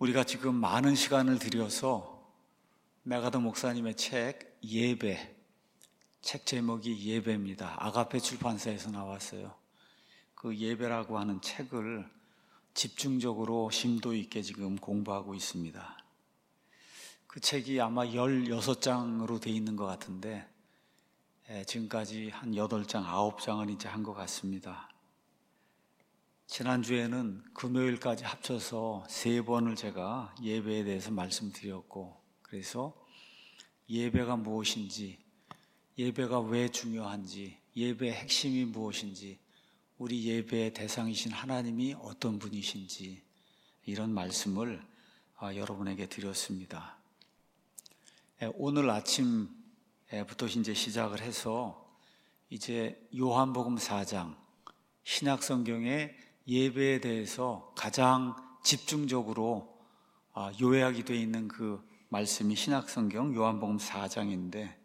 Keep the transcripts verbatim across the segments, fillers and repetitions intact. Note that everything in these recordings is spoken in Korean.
우리가 지금 많은 시간을 들여서 메가더 목사님의 책 예배, 책 제목이 예배입니다. 아가페 출판사에서 나왔어요. 그 예배라고 하는 책을 집중적으로 심도 있게 지금 공부하고 있습니다. 그 책이 아마 열여섯 장으로 되어 있는 것 같은데 지금까지 한 여덟 장, 아홉 장은 이제 한 것 같습니다. 지난주에는 금요일까지 합쳐서 세 번을 제가 예배에 대해서 말씀드렸고, 그래서 예배가 무엇인지, 예배가 왜 중요한지, 예배의 핵심이 무엇인지, 우리 예배의 대상이신 하나님이 어떤 분이신지 이런 말씀을 여러분에게 드렸습니다. 오늘 아침부터 이제 시작을 해서 이제 요한복음 사 장, 신약성경의 예배에 대해서 가장 집중적으로 요약이 되어 있는 그 말씀이 신약성경 요한복음 사 장인데,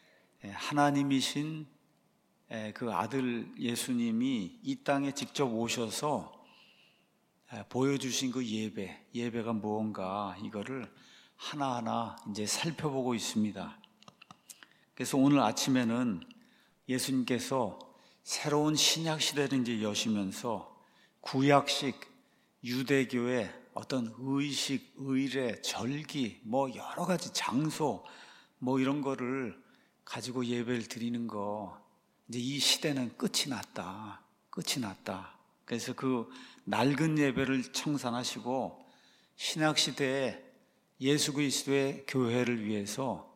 하나님이신 그 아들 예수님이 이 땅에 직접 오셔서 보여주신 그 예배, 예배가 무언가 이거를 하나하나 이제 살펴보고 있습니다. 그래서 오늘 아침에는 예수님께서 새로운 신약 시대를 이제 여시면서 구약식 유대교의 어떤 의식, 의례, 절기, 뭐 여러 가지 장소, 뭐 이런 거를 가지고 예배를 드리는 거, 이제 이 시대는 끝이 났다. 끝이 났다. 그래서 그 낡은 예배를 청산하시고 신약 시대에 예수 그리스도의 교회를 위해서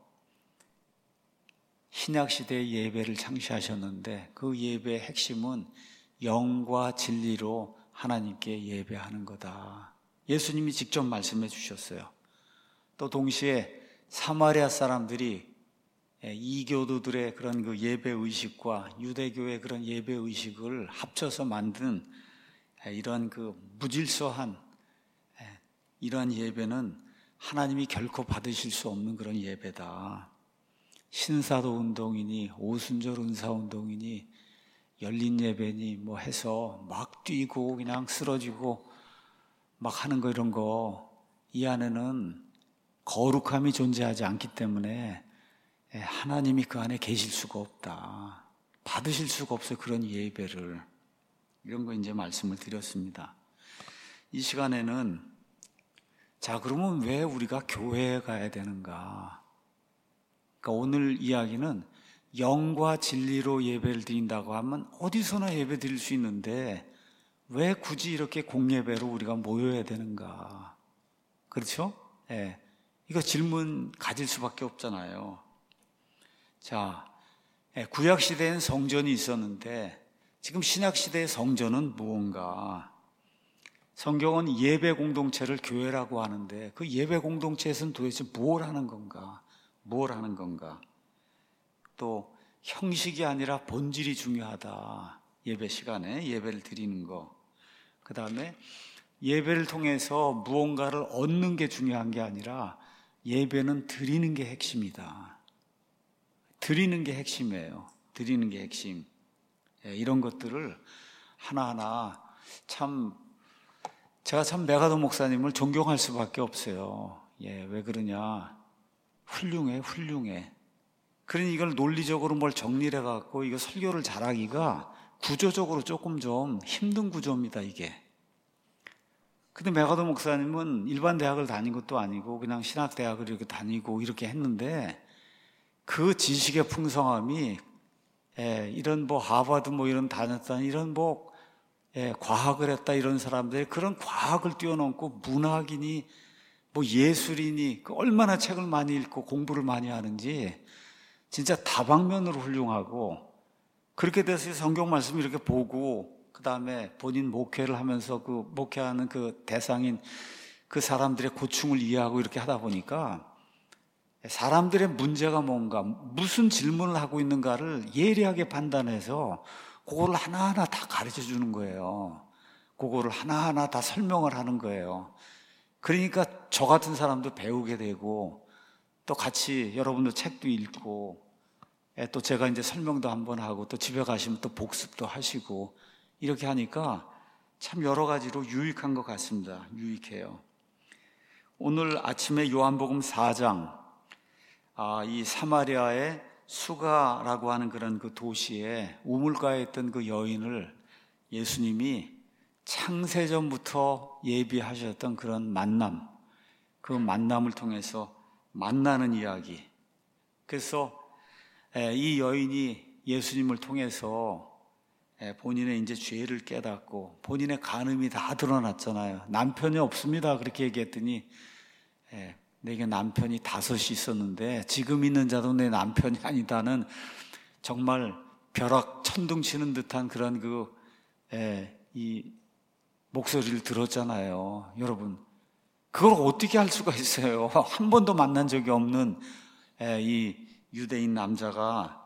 신약 시대의 예배를 창시하셨는데, 그 예배의 핵심은 영과 진리로 하나님께 예배하는 거다. 예수님이 직접 말씀해 주셨어요. 또 동시에 사마리아 사람들이 이교도들의 그런 그 예배 의식과 유대교의 그런 예배 의식을 합쳐서 만든 이런 그 무질서한 이러한 예배는 하나님이 결코 받으실 수 없는 그런 예배다. 신사도 운동이니 오순절 은사 운동이니 열린 예배니 뭐 해서 막 뛰고 그냥 쓰러지고 막 하는 거, 이런 거, 이 안에는 거룩함이 존재하지 않기 때문에 하나님이 그 안에 계실 수가 없다. 받으실 수가 없어요, 그런 예배를. 이런 거 이제 말씀을 드렸습니다. 이 시간에는 자, 그러면 왜 우리가 교회에 가야 되는가? 그러니까 오늘 이야기는 영과 진리로 예배를 드린다고 하면 어디서나 예배 드릴 수 있는데 왜 굳이 이렇게 공예배로 우리가 모여야 되는가? 그렇죠? 예. 네. 이거 질문 가질 수밖에 없잖아요. 자, 구약시대엔 성전이 있었는데 지금 신약시대의 성전은 무언가? 성경은 예배 공동체를 교회라고 하는데 그 예배 공동체에서는 도대체 뭘 하는 건가? 뭘 하는 건가? 또 형식이 아니라 본질이 중요하다. 예배 시간에 예배를 드리는 거. 그 다음에 예배를 통해서 무언가를 얻는 게 중요한 게 아니라 예배는 드리는 게 핵심이다. 드리는 게 핵심이에요. 드리는 게 핵심. 이런 것들을 하나하나 참, 제가 참 메가더 목사님을 존경할 수밖에 없어요. 예, 왜 그러냐? 훌륭해, 훌륭해. 그러니 이걸 논리적으로 뭘 정리를 해갖고 이거 설교를 잘하기가 구조적으로 조금 좀 힘든 구조입니다, 이게. 근데 메가더 목사님은 일반 대학을 다닌 것도 아니고 그냥 신학대학을 이렇게 다니고 이렇게 했는데 그 지식의 풍성함이, 예, 이런 뭐 하버드 뭐 이런 다녔다, 이런 뭐, 예, 과학을 했다 이런 사람들이 그런 과학을 뛰어넘고 문학이니 뭐 예술이니 그 얼마나 책을 많이 읽고 공부를 많이 하는지 진짜 다방면으로 훌륭하고, 그렇게 돼서 성경 말씀 이렇게 보고 그 다음에 본인 목회를 하면서 그 목회하는 그 대상인 그 사람들의 고충을 이해하고 이렇게 하다 보니까 사람들의 문제가 뭔가, 무슨 질문을 하고 있는가를 예리하게 판단해서 그거를 하나하나 다 가르쳐 주는 거예요. 그거를 하나하나 다 설명을 하는 거예요. 그러니까 저 같은 사람도 배우게 되고 또 같이 여러분도 책도 읽고 또 제가 이제 설명도 한번 하고 또 집에 가시면 또 복습도 하시고 이렇게 하니까 참 여러 가지로 유익한 것 같습니다. 유익해요. 오늘 아침에 요한복음 사 장, 아, 이 사마리아의 수가라고 하는 그런 그 도시에 우물가에 있던 그 여인을 예수님이 창세전부터 예비하셨던 그런 만남, 그 만남을 통해서 만나는 이야기. 그래서 이 여인이 예수님을 통해서 본인의 이제 죄를 깨닫고 본인의 간음이 다 드러났잖아요. 남편이 없습니다. 그렇게 얘기했더니 내게 남편이 다섯이 있었는데 지금 있는 자도 내 남편이 아니다는 정말 벼락 천둥치는 듯한 그런 그 이 목소리를 들었잖아요. 여러분, 그걸 어떻게 할 수가 있어요? 한 번도 만난 적이 없는 이 유대인 남자가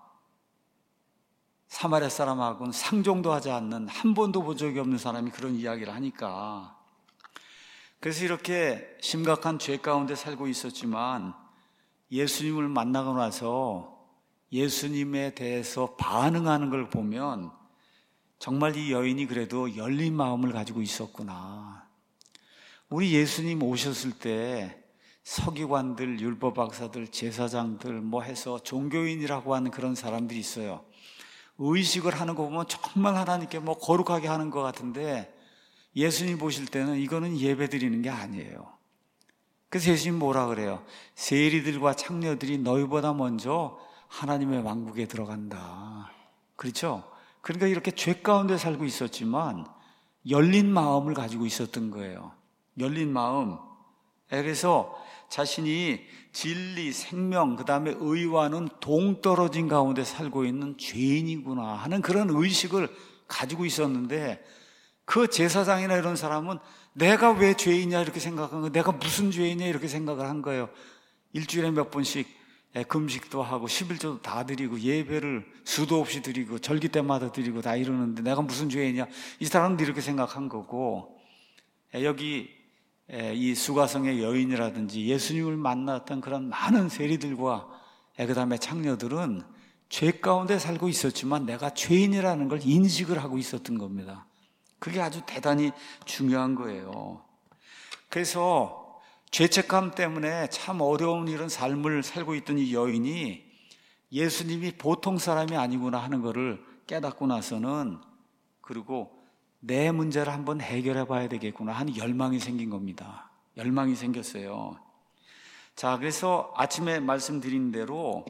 사마리아 사람하고는 상종도 하지 않는, 한 번도 본 적이 없는 사람이 그런 이야기를 하니까, 그래서 이렇게 심각한 죄 가운데 살고 있었지만 예수님을 만나고 나서 예수님에 대해서 반응하는 걸 보면 정말 이 여인이 그래도 열린 마음을 가지고 있었구나. 우리 예수님 오셨을 때 서기관들, 율법 박사들, 제사장들 뭐 해서 종교인이라고 하는 그런 사람들이 있어요. 의식을 하는 거 보면 정말 하나님께 뭐 거룩하게 하는 것 같은데 예수님 보실 때는 이거는 예배 드리는 게 아니에요. 그래서 예수님 뭐라 그래요? 세리들과 창녀들이 너희보다 먼저 하나님의 왕국에 들어간다. 그렇죠? 그러니까 이렇게 죄 가운데 살고 있었지만 열린 마음을 가지고 있었던 거예요. 열린 마음. 그래서 자신이 진리, 생명, 그 다음에 의와는 동떨어진 가운데 살고 있는 죄인이구나 하는 그런 의식을 가지고 있었는데, 그 제사장이나 이런 사람은 내가 왜 죄인이냐 이렇게 생각한 거예요. 내가 무슨 죄인이냐 이렇게 생각을 한 거예요. 일주일에 몇 번씩 금식도 하고 십일조도 다 드리고 예배를 수도 없이 드리고 절기 때마다 드리고 다 이러는데 내가 무슨 죄인이냐, 이 사람도 이렇게 생각한 거고, 여기 이 수가성의 여인이라든지 예수님을 만났던 그런 많은 세리들과 그 다음에 창녀들은 죄 가운데 살고 있었지만 내가 죄인이라는 걸 인식을 하고 있었던 겁니다. 그게 아주 대단히 중요한 거예요. 그래서 죄책감 때문에 참 어려운 이런 삶을 살고 있던 이 여인이 예수님이 보통 사람이 아니구나 하는 것을 깨닫고 나서는, 그리고 내 문제를 한번 해결해 봐야 되겠구나 하는 열망이 생긴 겁니다. 열망이 생겼어요. 자, 그래서 아침에 말씀드린 대로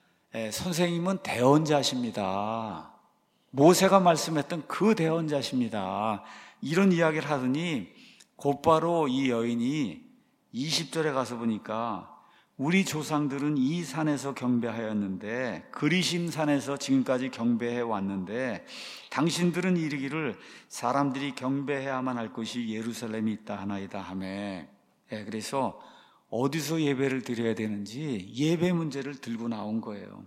선생님은 대언자십니다. 모세가 말씀했던 그 대언자십니다. 이런 이야기를 하더니 곧바로 이 여인이 이십 절에 가서 보니까 우리 조상들은 이 산에서 경배하였는데 그리심 산에서 지금까지 경배해 왔는데 당신들은 이르기를 사람들이 경배해야만 할 곳이 예루살렘이 있다 하나이다 하매, 예, 그래서 어디서 예배를 드려야 되는지 예배 문제를 들고 나온 거예요.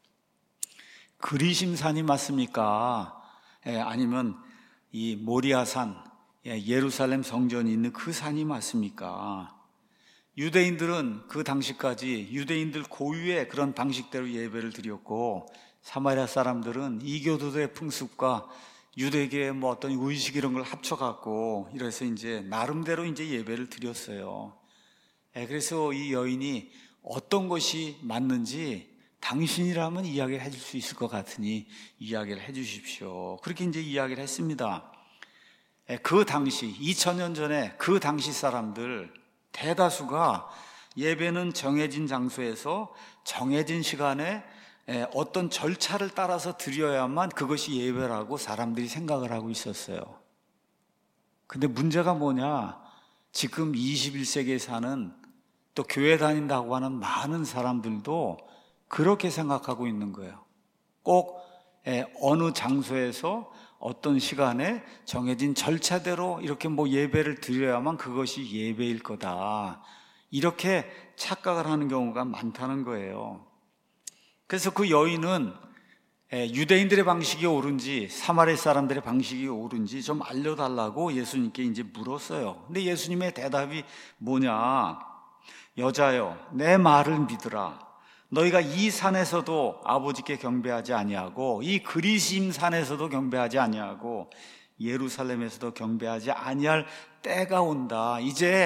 그리심 산이 맞습니까? 예, 아니면 이 모리아산, 예, 예루살렘 성전이 있는 그 산이 맞습니까? 유대인들은 그 당시까지 유대인들 고유의 그런 방식대로 예배를 드렸고, 사마리아 사람들은 이교도들의 풍습과 유대계의 뭐 어떤 의식 이런 걸 합쳐갖고 이래서 이제 나름대로 이제 예배를 드렸어요. 예, 그래서 이 여인이 어떤 것이 맞는지 당신이라면 이야기를 해줄 수 있을 것 같으니 이야기를 해주십시오. 그렇게 이제 이야기를 했습니다. 예, 그 당시 이천 년 전에 그 당시 사람들 대다수가 예배는 정해진 장소에서 정해진 시간에 어떤 절차를 따라서 드려야만 그것이 예배라고 사람들이 생각을 하고 있었어요. 근데 문제가 뭐냐, 지금 이십일 세기에 사는 또 교회 다닌다고 하는 많은 사람들도 그렇게 생각하고 있는 거예요. 꼭 어느 장소에서 어떤 시간에 정해진 절차대로 이렇게 뭐 예배를 드려야만 그것이 예배일 거다, 이렇게 착각을 하는 경우가 많다는 거예요. 그래서 그 여인은 유대인들의 방식이 옳은지 사마리아 사람들의 방식이 옳은지 좀 알려달라고 예수님께 이제 물었어요. 근데 예수님의 대답이 뭐냐, 여자여 내 말을 믿으라. 너희가 이 산에서도 아버지께 경배하지 아니하고 이 그리심 산에서도 경배하지 아니하고 예루살렘에서도 경배하지 아니할 때가 온다. 이제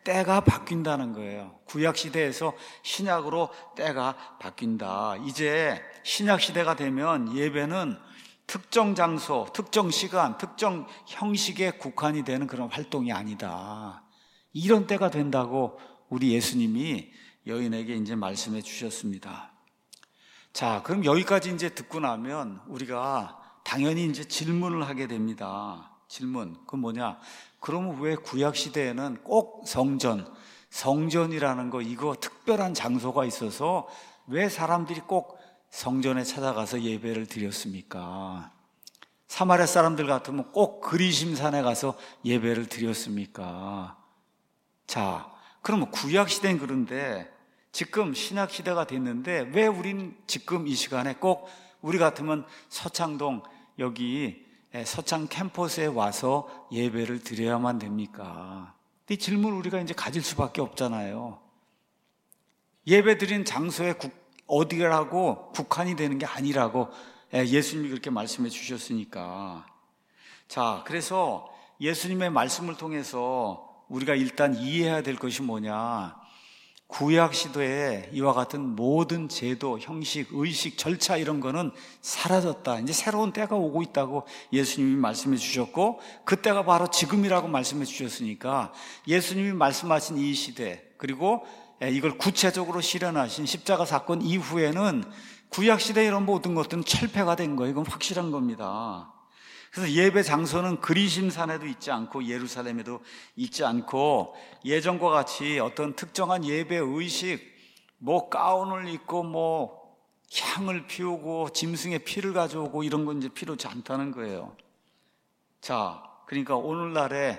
때가 바뀐다는 거예요. 구약 시대에서 신약으로 때가 바뀐다. 이제 신약 시대가 되면 예배는 특정 장소, 특정 시간, 특정 형식에 국한이 되는 그런 활동이 아니다. 이런 때가 된다고 우리 예수님이 여인에게 이제 말씀해 주셨습니다. 자, 그럼 여기까지 이제 듣고 나면 우리가 당연히 이제 질문을 하게 됩니다. 질문. 그건 뭐냐? 그러면 왜 구약 시대에는 꼭 성전, 성전이라는 거, 이거 특별한 장소가 있어서 왜 사람들이 꼭 성전에 찾아가서 예배를 드렸습니까? 사마리아 사람들 같으면 꼭 그리심산에 가서 예배를 드렸습니까? 자, 그러면 구약 시대는 그런데 지금 신약 시대가 됐는데 왜 우린 지금 이 시간에 꼭 우리 같으면 서창동 여기 서창 캠퍼스에 와서 예배를 드려야만 됩니까? 이 질문을 우리가 이제 가질 수밖에 없잖아요. 예배 드린 장소에 국, 어디라고 국한이 되는 게 아니라고 예수님이 그렇게 말씀해 주셨으니까. 자, 그래서 예수님의 말씀을 통해서 우리가 일단 이해해야 될 것이 뭐냐? 구약 시대에 이와 같은 모든 제도, 형식, 의식, 절차 이런 거는 사라졌다. 이제 새로운 때가 오고 있다고 예수님이 말씀해 주셨고, 그 때가 바로 지금이라고 말씀해 주셨으니까 예수님이 말씀하신 이 시대, 그리고 이걸 구체적으로 실현하신 십자가 사건 이후에는 구약 시대의 이런 모든 것들은 철폐가 된 거예요. 이건 확실한 겁니다. 그래서 예배 장소는 그리심산에도 있지 않고 예루살렘에도 있지 않고 예전과 같이 어떤 특정한 예배 의식, 뭐 가운을 입고 뭐 향을 피우고 짐승의 피를 가져오고 이런 건 이제 필요치 않다는 거예요. 자, 그러니까 오늘날에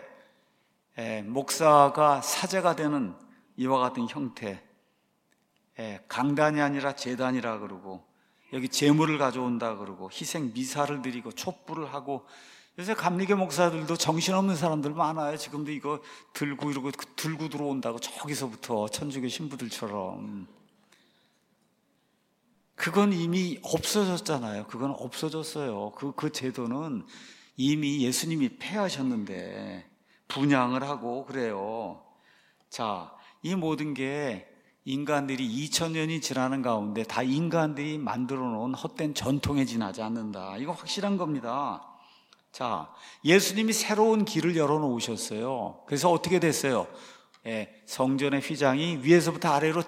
목사가 사제가 되는 이와 같은 형태, 강단이 아니라 제단이라 그러고 여기 제물을 가져온다 그러고 희생 미사를 드리고 촛불을 하고, 요새 감리교 목사들도 정신없는 사람들 많아요. 지금도 이거 들고 이러고 들고 들어온다고 저기서부터 천주교 신부들처럼. 그건 이미 없어졌잖아요. 그건 없어졌어요. 그, 그 제도는 이미 예수님이 폐하셨는데 분향을 하고 그래요. 자, 이 모든 게 인간들이 이천 년이 지나는 가운데 다 인간들이 만들어 놓은 헛된 전통에 지나지 않는다. 이거 확실한 겁니다. 자, 예수님이 새로운 길을 열어놓으셨어요. 그래서 어떻게 됐어요? 예, 성전의 휘장이 위에서부터 아래로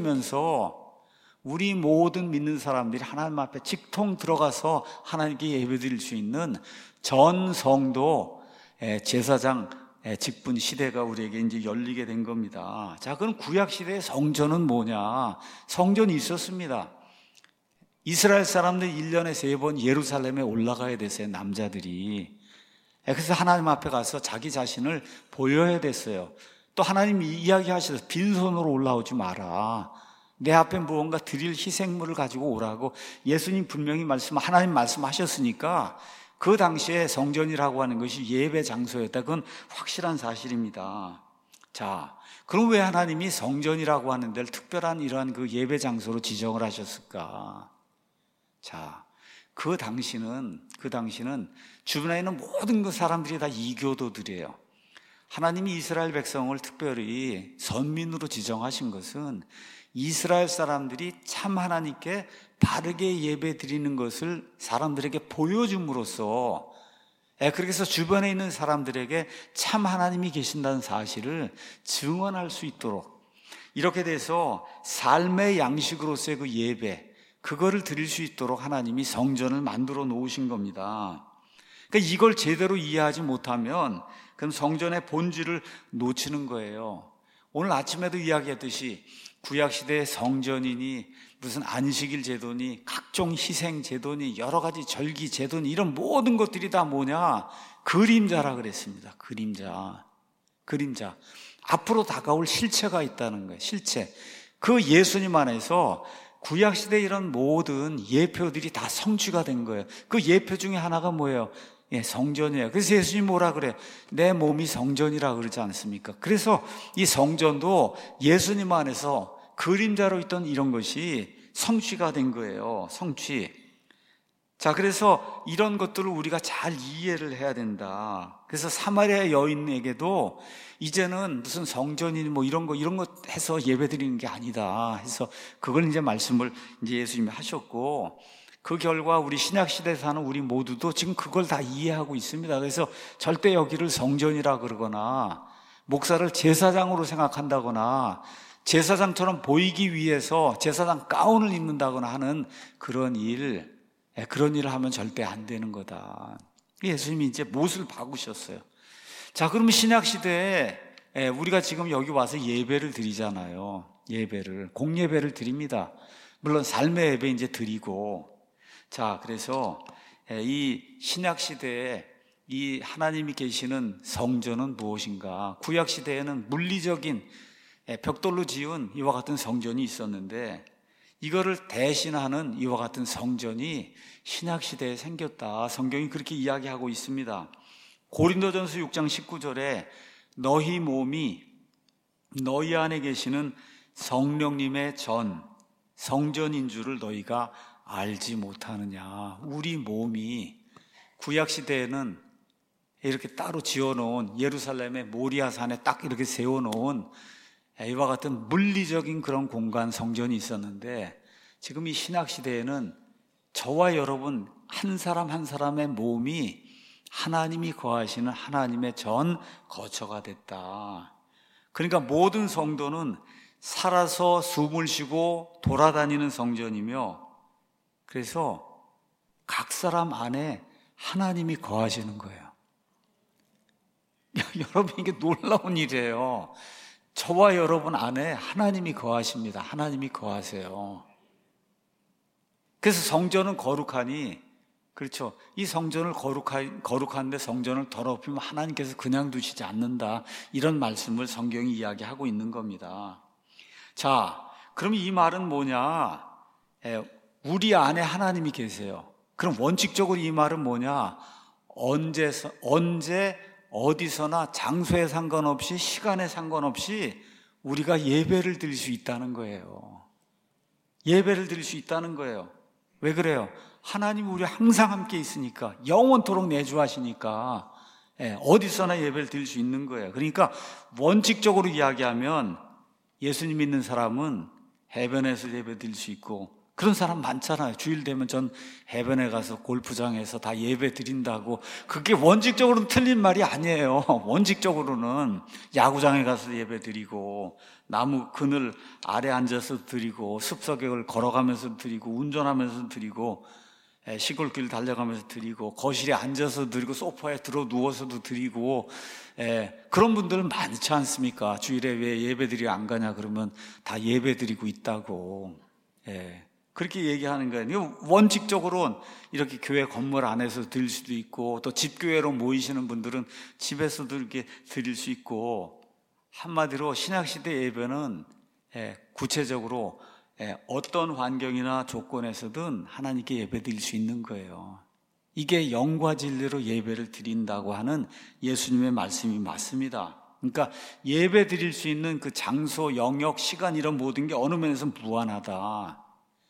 찢어지면서 우리 모든 믿는 사람들이 하나님 앞에 직통 들어가서 하나님께 예배드릴 수 있는 전 성도 제사장 직분 시대가 우리에게 이제 열리게 된 겁니다. 자, 그럼 구약 시대의 성전은 뭐냐? 성전이 있었습니다. 이스라엘 사람들 일 년에 세 번 예루살렘에 올라가야 됐어요, 남자들이. 그래서 하나님 앞에 가서 자기 자신을 보여야 됐어요. 또 하나님이 이야기하셔서 빈손으로 올라오지 마라. 내 앞에 무언가 드릴 희생물을 가지고 오라고 예수님 분명히 말씀, 하나님 말씀하셨으니까 그 당시에 성전이라고 하는 것이 예배 장소였다. 그건 확실한 사실입니다. 자, 그럼 왜 하나님이 성전이라고 하는 데를 특별한 이러한 그 예배 장소로 지정을 하셨을까? 자, 그 당시는, 그 당시는 주변에 있는 모든 그 사람들이 다 이교도들이에요. 하나님이 이스라엘 백성을 특별히 선민으로 지정하신 것은 이스라엘 사람들이 참 하나님께 바르게 예배 드리는 것을 사람들에게 보여줌으로써, 그렇게 해서 주변에 있는 사람들에게 참 하나님이 계신다는 사실을 증언할 수 있도록, 이렇게 돼서 삶의 양식으로서의 그 예배, 그거를 드릴 수 있도록 하나님이 성전을 만들어 놓으신 겁니다. 그러니까 이걸 제대로 이해하지 못하면 그럼 성전의 본질을 놓치는 거예요. 오늘 아침에도 이야기했듯이 구약시대의 성전이니 무슨 안식일 제도니 각종 희생 제도니 여러 가지 절기 제도니 이런 모든 것들이 다 뭐냐? 그림자라 그랬습니다. 그림자. 그림자. 앞으로 다가올 실체가 있다는 거예요. 실체. 그 예수님 안에서 구약시대 이런 모든 예표들이 다 성취가 된 거예요. 그 예표 중에 하나가 뭐예요? 예, 성전이에요. 그래서 예수님 뭐라 그래요? 내 몸이 성전이라 그러지 않습니까? 그래서 이 성전도 예수님 안에서 그림자로 있던 이런 것이 성취가 된 거예요. 성취. 자, 그래서 이런 것들을 우리가 잘 이해를 해야 된다. 그래서 사마리아 여인에게도 이제는 무슨 성전이니 뭐 이런 거 이런 거 해서 예배 드리는 게 아니다 해서 그걸 이제 말씀을 이제 예수님이 하셨고, 그 결과 우리 신약 시대에 사는 우리 모두도 지금 그걸 다 이해하고 있습니다. 그래서 절대 여기를 성전이라 그러거나 목사를 제사장으로 생각한다거나 제사장처럼 보이기 위해서 제사장 가운을 입는다거나 하는 그런 일, 그런 일을 하면 절대 안 되는 거다. 예수님이 이제 못을 박으셨어요. 자, 그러면 신약시대에 우리가 지금 여기 와서 예배를 드리잖아요. 예배를, 공예배를 드립니다. 물론 삶의 예배 이제 드리고. 자, 그래서 이 신약시대에 이 하나님이 계시는 성전은 무엇인가? 구약시대에는 물리적인 벽돌로 지은 이와 같은 성전이 있었는데, 이거를 대신하는 이와 같은 성전이 신약시대에 생겼다. 성경이 그렇게 이야기하고 있습니다. 고린도전서 육 장 십구 절에 너희 몸이 너희 안에 계시는 성령님의 전, 성전인 줄을 너희가 알지 못하느냐. 우리 몸이 구약시대에는 이렇게 따로 지어놓은 예루살렘의 모리아산에 딱 이렇게 세워놓은 이와 같은 물리적인 그런 공간, 성전이 있었는데, 지금 이 신약시대에는 저와 여러분 한 사람 한 사람의 몸이 하나님이 거하시는 하나님의 전 거처가 됐다. 그러니까 모든 성도는 살아서 숨을 쉬고 돌아다니는 성전이며, 그래서 각 사람 안에 하나님이 거하시는 거예요. 여러분, 이게 놀라운 일이에요. 저와 여러분 안에 하나님이 거하십니다. 하나님이 거하세요. 그래서 성전은 거룩하니, 그렇죠, 이 성전을 거룩하, 거룩한데 성전을 더럽히면 하나님께서 그냥 두시지 않는다, 이런 말씀을 성경이 이야기하고 있는 겁니다. 자, 그럼 이 말은 뭐냐? 에, 우리 안에 하나님이 계세요. 그럼 원칙적으로 이 말은 뭐냐? 언제, 언제 어디서나 장소에 상관없이 시간에 상관없이 우리가 예배를 드릴 수 있다는 거예요. 예배를 드릴 수 있다는 거예요. 왜 그래요? 하나님 우리 항상 함께 있으니까, 영원토록 내주하시니까 어디서나 예배를 드릴 수 있는 거예요. 그러니까 원칙적으로 이야기하면 예수님 믿는 사람은 해변에서 예배 드릴 수 있고, 그런 사람 많잖아요. 주일 되면 전 해변에 가서 골프장에서 다 예배 드린다고. 그게 원칙적으로는 틀린 말이 아니에요. 원칙적으로는 야구장에 가서 예배 드리고, 나무 그늘 아래 앉아서 드리고, 숲속을 걸어가면서 드리고, 운전하면서 드리고, 시골길 달려가면서 드리고, 거실에 앉아서 드리고, 소파에 들어 누워서도 드리고, 에, 그런 분들은 많지 않습니까? 주일에 왜 예배 드리러 안 가냐 그러면 다 예배 드리고 있다고. 에. 그렇게 얘기하는 거예요. 원칙적으로는 이렇게 교회 건물 안에서 드릴 수도 있고, 또 집교회로 모이시는 분들은 집에서도 이렇게 드릴 수 있고, 한마디로 신약시대 예배는 구체적으로 어떤 환경이나 조건에서든 하나님께 예배 드릴 수 있는 거예요. 이게 영과 진리로 예배를 드린다고 하는 예수님의 말씀이 맞습니다. 그러니까 예배 드릴 수 있는 그 장소, 영역, 시간, 이런 모든 게 어느 면에서 무한하다.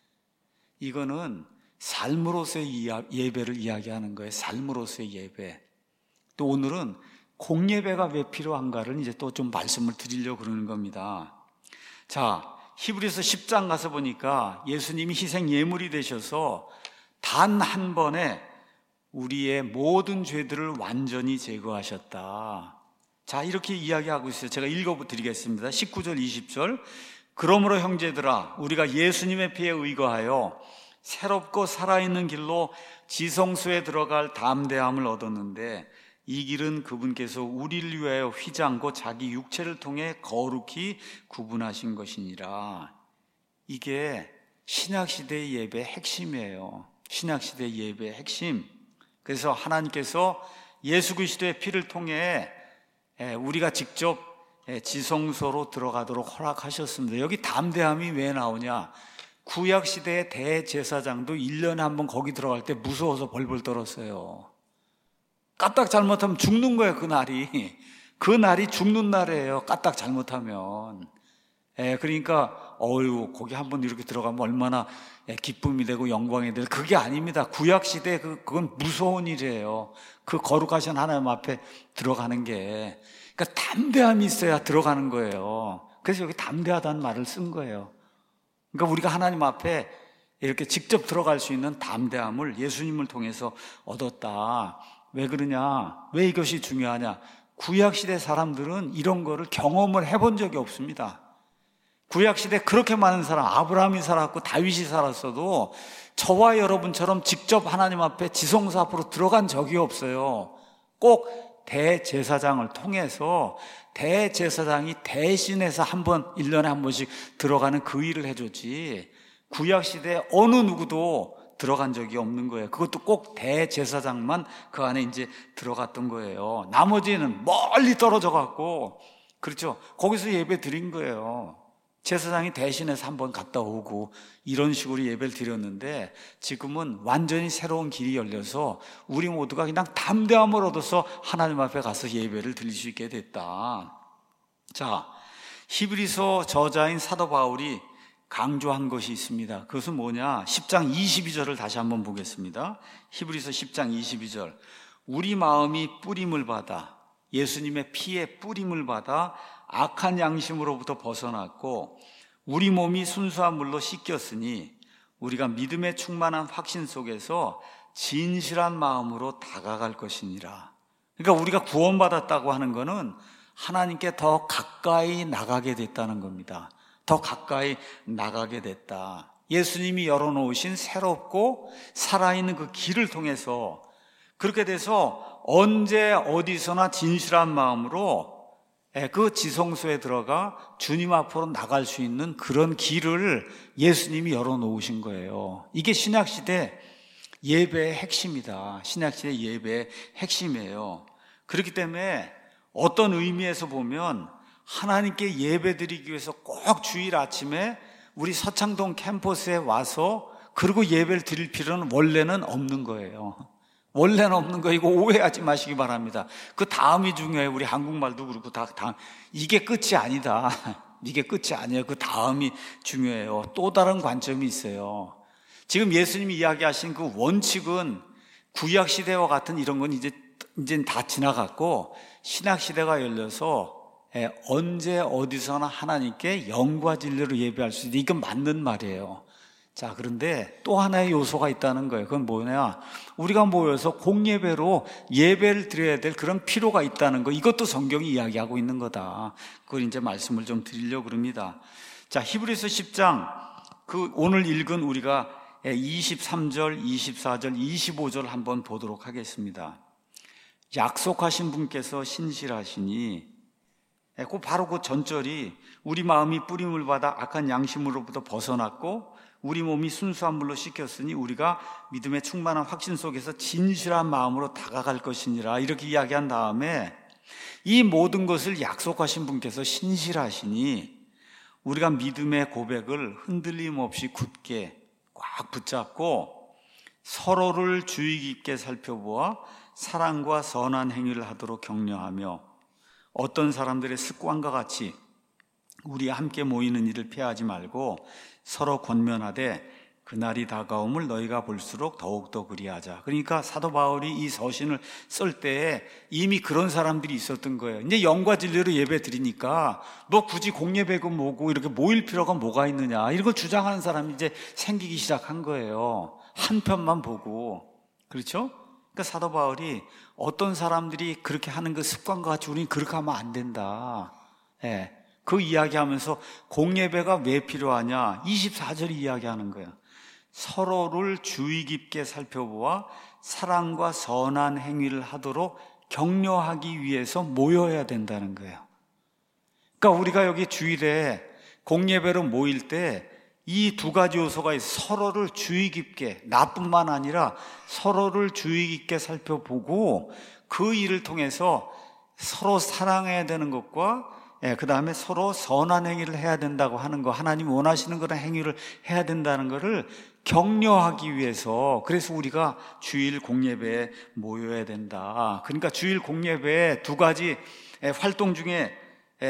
이거는 삶으로서의 예배를 이야기하는 거예요. 삶으로서의 예배. 또 오늘은 공예배가 왜 필요한가를 이제 또 좀 말씀을 드리려고 그러는 겁니다. 자, 히브리서 십 장 가서 보니까 예수님이 희생 예물이 되셔서 단 한 번에 우리의 모든 죄들을 완전히 제거하셨다. 자, 이렇게 이야기하고 있어요. 제가 읽어드리겠습니다. 십구 절, 이십 절. 그러므로 형제들아, 우리가 예수님의 피에 의거하여 새롭고 살아있는 길로 지성소에 들어갈 담대함을 얻었는데, 이 길은 그분께서 우리를 위하여 휘장고 자기 육체를 통해 거룩히 구분하신 것이니라. 이게 신약시대의 예배의 핵심이에요. 신약시대의 예배의 핵심. 그래서 하나님께서 예수 그리스도의 피를 통해 우리가 직접 지성소로 들어가도록 허락하셨습니다. 여기 담대함이 왜 나오냐? 구약시대의 대제사장도 일 년에 한 번 거기 들어갈 때 무서워서 벌벌 떨었어요. 까딱 잘못하면 죽는 거예요. 그 날이 그 날이 죽는 날이에요. 까딱 잘못하면. 예, 그러니까 어유 거기 한번 이렇게 들어가면 얼마나 예, 기쁨이 되고 영광이 되고, 그게 아닙니다. 구약 시대 그 그건 무서운 일이에요. 그 거룩하신 하나님 앞에 들어가는 게, 그러니까 담대함이 있어야 들어가는 거예요. 그래서 여기 담대하다는 말을 쓴 거예요. 그러니까 우리가 하나님 앞에 이렇게 직접 들어갈 수 있는 담대함을 예수님을 통해서 얻었다. 왜 그러냐? 왜 이것이 중요하냐? 구약시대 사람들은 이런 거를 경험을 해본 적이 없습니다. 구약시대 그렇게 많은 사람, 아브라함이 살았고 다윗이 살았어도 저와 여러분처럼 직접 하나님 앞에 지성소 앞으로 들어간 적이 없어요. 꼭 대제사장을 통해서 대제사장이 대신해서 한 번, 일 년에 한 번씩 들어가는 그 일을 해줬지, 구약시대에 어느 누구도 들어간 적이 없는 거예요. 그것도 꼭 대제사장만 그 안에 이제 들어갔던 거예요. 나머지는 멀리 떨어져 갖고, 그렇죠, 거기서 예배 드린 거예요. 제사장이 대신해서 한번 갔다 오고 이런 식으로 예배를 드렸는데, 지금은 완전히 새로운 길이 열려서 우리 모두가 그냥 담대함을 얻어서 하나님 앞에 가서 예배를 드릴 수 있게 됐다. 자, 히브리서 저자인 사도 바울이 강조한 것이 있습니다. 그것은 뭐냐? 십 장 이십이 절을 다시 한번 보겠습니다. 히브리서 십 장 이십이 절. 우리 마음이 뿌림을 받아, 예수님의 피에 뿌림을 받아 악한 양심으로부터 벗어났고 우리 몸이 순수한 물로 씻겼으니 우리가 믿음에 충만한 확신 속에서 진실한 마음으로 다가갈 것이니라. 그러니까 우리가 구원받았다고 하는 것은 하나님께 더 가까이 나가게 됐다는 겁니다. 더 가까이 나가게 됐다. 예수님이 열어놓으신 새롭고 살아있는 그 길을 통해서, 그렇게 돼서 언제 어디서나 진실한 마음으로 그 지성소에 들어가 주님 앞으로 나갈 수 있는 그런 길을 예수님이 열어놓으신 거예요. 이게 신약시대 예배의 핵심이다. 신약시대 예배의 핵심이에요. 그렇기 때문에 어떤 의미에서 보면 하나님께 예배드리기 위해서 꼭 주일 아침에 우리 서창동 캠퍼스에 와서 그리고 예배를 드릴 필요는 원래는 없는 거예요. 원래는 없는 거, 이거 오해하지 마시기 바랍니다. 그 다음이 중요해요. 우리 한국말도 그렇고 다, 다 이게 끝이 아니다. 이게 끝이 아니에요. 그 다음이 중요해요. 또 다른 관점이 있어요. 지금 예수님이 이야기하신 그 원칙은 구약 시대와 같은 이런 건 이제 이제 다 지나갔고 신약 시대가 열려서 언제 어디서나 하나님께 영과 진리로 예배할 수 있다. 이건 맞는 말이에요. 자, 그런데 또 하나의 요소가 있다는 거예요. 그건 뭐냐? 우리가 모여서 공예배로 예배를 드려야 될 그런 필요가 있다는 거. 이것도 성경이 이야기하고 있는 거다. 그걸 이제 말씀을 좀 드리려고 합니다. 자, 히브리서 십 장, 그 오늘 읽은 우리가 이십삼 절, 이십사 절, 이십오 절 한번 보도록 하겠습니다. 약속하신 분께서 신실하시니, 그 바로 그 전절이 우리 마음이 뿌림을 받아 악한 양심으로부터 벗어났고 우리 몸이 순수한 물로 씻겼으니 우리가 믿음의 충만한 확신 속에서 진실한 마음으로 다가갈 것이니라, 이렇게 이야기한 다음에 이 모든 것을 약속하신 분께서 신실하시니 우리가 믿음의 고백을 흔들림 없이 굳게 꽉 붙잡고 서로를 주의 깊게 살펴보아 사랑과 선한 행위를 하도록 격려하며 어떤 사람들의 습관과 같이 우리 함께 모이는 일을 피하지 말고 서로 권면하되 그날이 다가옴을 너희가 볼수록 더욱더 그리하자. 그러니까 사도 바울이 이 서신을 쓸 때에 이미 그런 사람들이 있었던 거예요. 이제 영과 진리로 예배 드리니까 뭐 굳이 공예배고 뭐고 이렇게 모일 필요가 뭐가 있느냐, 이런 걸 주장하는 사람이 이제 생기기 시작한 거예요. 한 편만 보고. 그렇죠? 그러니까 사도 바울이 어떤 사람들이 그렇게 하는 그 습관과 같이 우리는 그렇게 하면 안 된다. 예. 그 이야기하면서 공예배가 왜 필요하냐? 이십사 절이 이야기하는 거예요. 서로를 주의 깊게 살펴보아 사랑과 선한 행위를 하도록 격려하기 위해서 모여야 된다는 거예요. 그러니까 우리가 여기 주일에 공예배로 모일 때 이 두 가지 요소가 있어요. 서로를 주의 깊게, 나뿐만 아니라 서로를 주의 깊게 살펴보고 그 일을 통해서 서로 사랑해야 되는 것과 예, 그 다음에 서로 선한 행위를 해야 된다고 하는 거, 하나님 원하시는 그런 행위를 해야 된다는 것을 격려하기 위해서, 그래서 우리가 주일 공예배에 모여야 된다. 그러니까 주일 공예배에 두 가지 활동 중에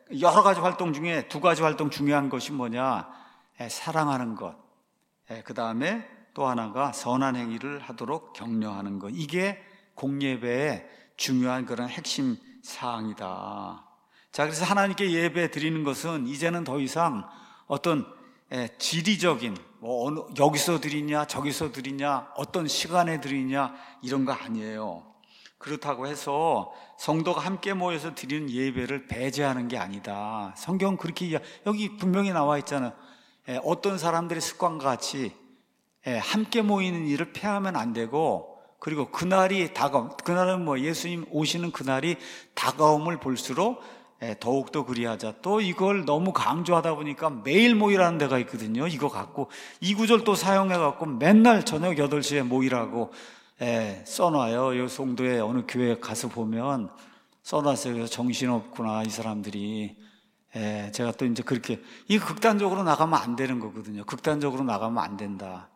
여러 가지 활동 중에 두 가지 활동 중요한 것이 뭐냐? 사랑하는 것. 그 다음에 또 하나가 선한 행위를 하도록 격려하는 것. 이게 공예배의 중요한 그런 핵심 사항이다. 자, 그래서 하나님께 예배 드리는 것은 이제는 더 이상 어떤 지리적인 뭐 어느 여기서 드리냐 저기서 드리냐 어떤 시간에 드리냐 이런 거 아니에요. 그렇다고 해서 성도가 함께 모여서 드리는 예배를 배제하는 게 아니다. 성경은 그렇게 이야, 여기 분명히 나와 있잖아요. 어떤 사람들의 습관과 같이 함께 모이는 일을 피하면 안 되고, 그리고 그날이 다가옴, 그날은 뭐 예수님 오시는 그날이 다가옴을 볼수록 더욱더 그리하자. 또 이걸 너무 강조하다 보니까 매일 모이라는 데가 있거든요. 이거 갖고 이 구절 또 사용해 갖고 맨날 저녁 여덟 시에 모이라고 예, 써놔요. 이 송도에 어느 교회 가서 보면 써놨어요. 그래서 정신없구나 이 사람들이. 예, 제가 또 이제 그렇게, 이 극단적으로 나가면 안 되는 거거든요. 극단적으로 나가면 안 된다.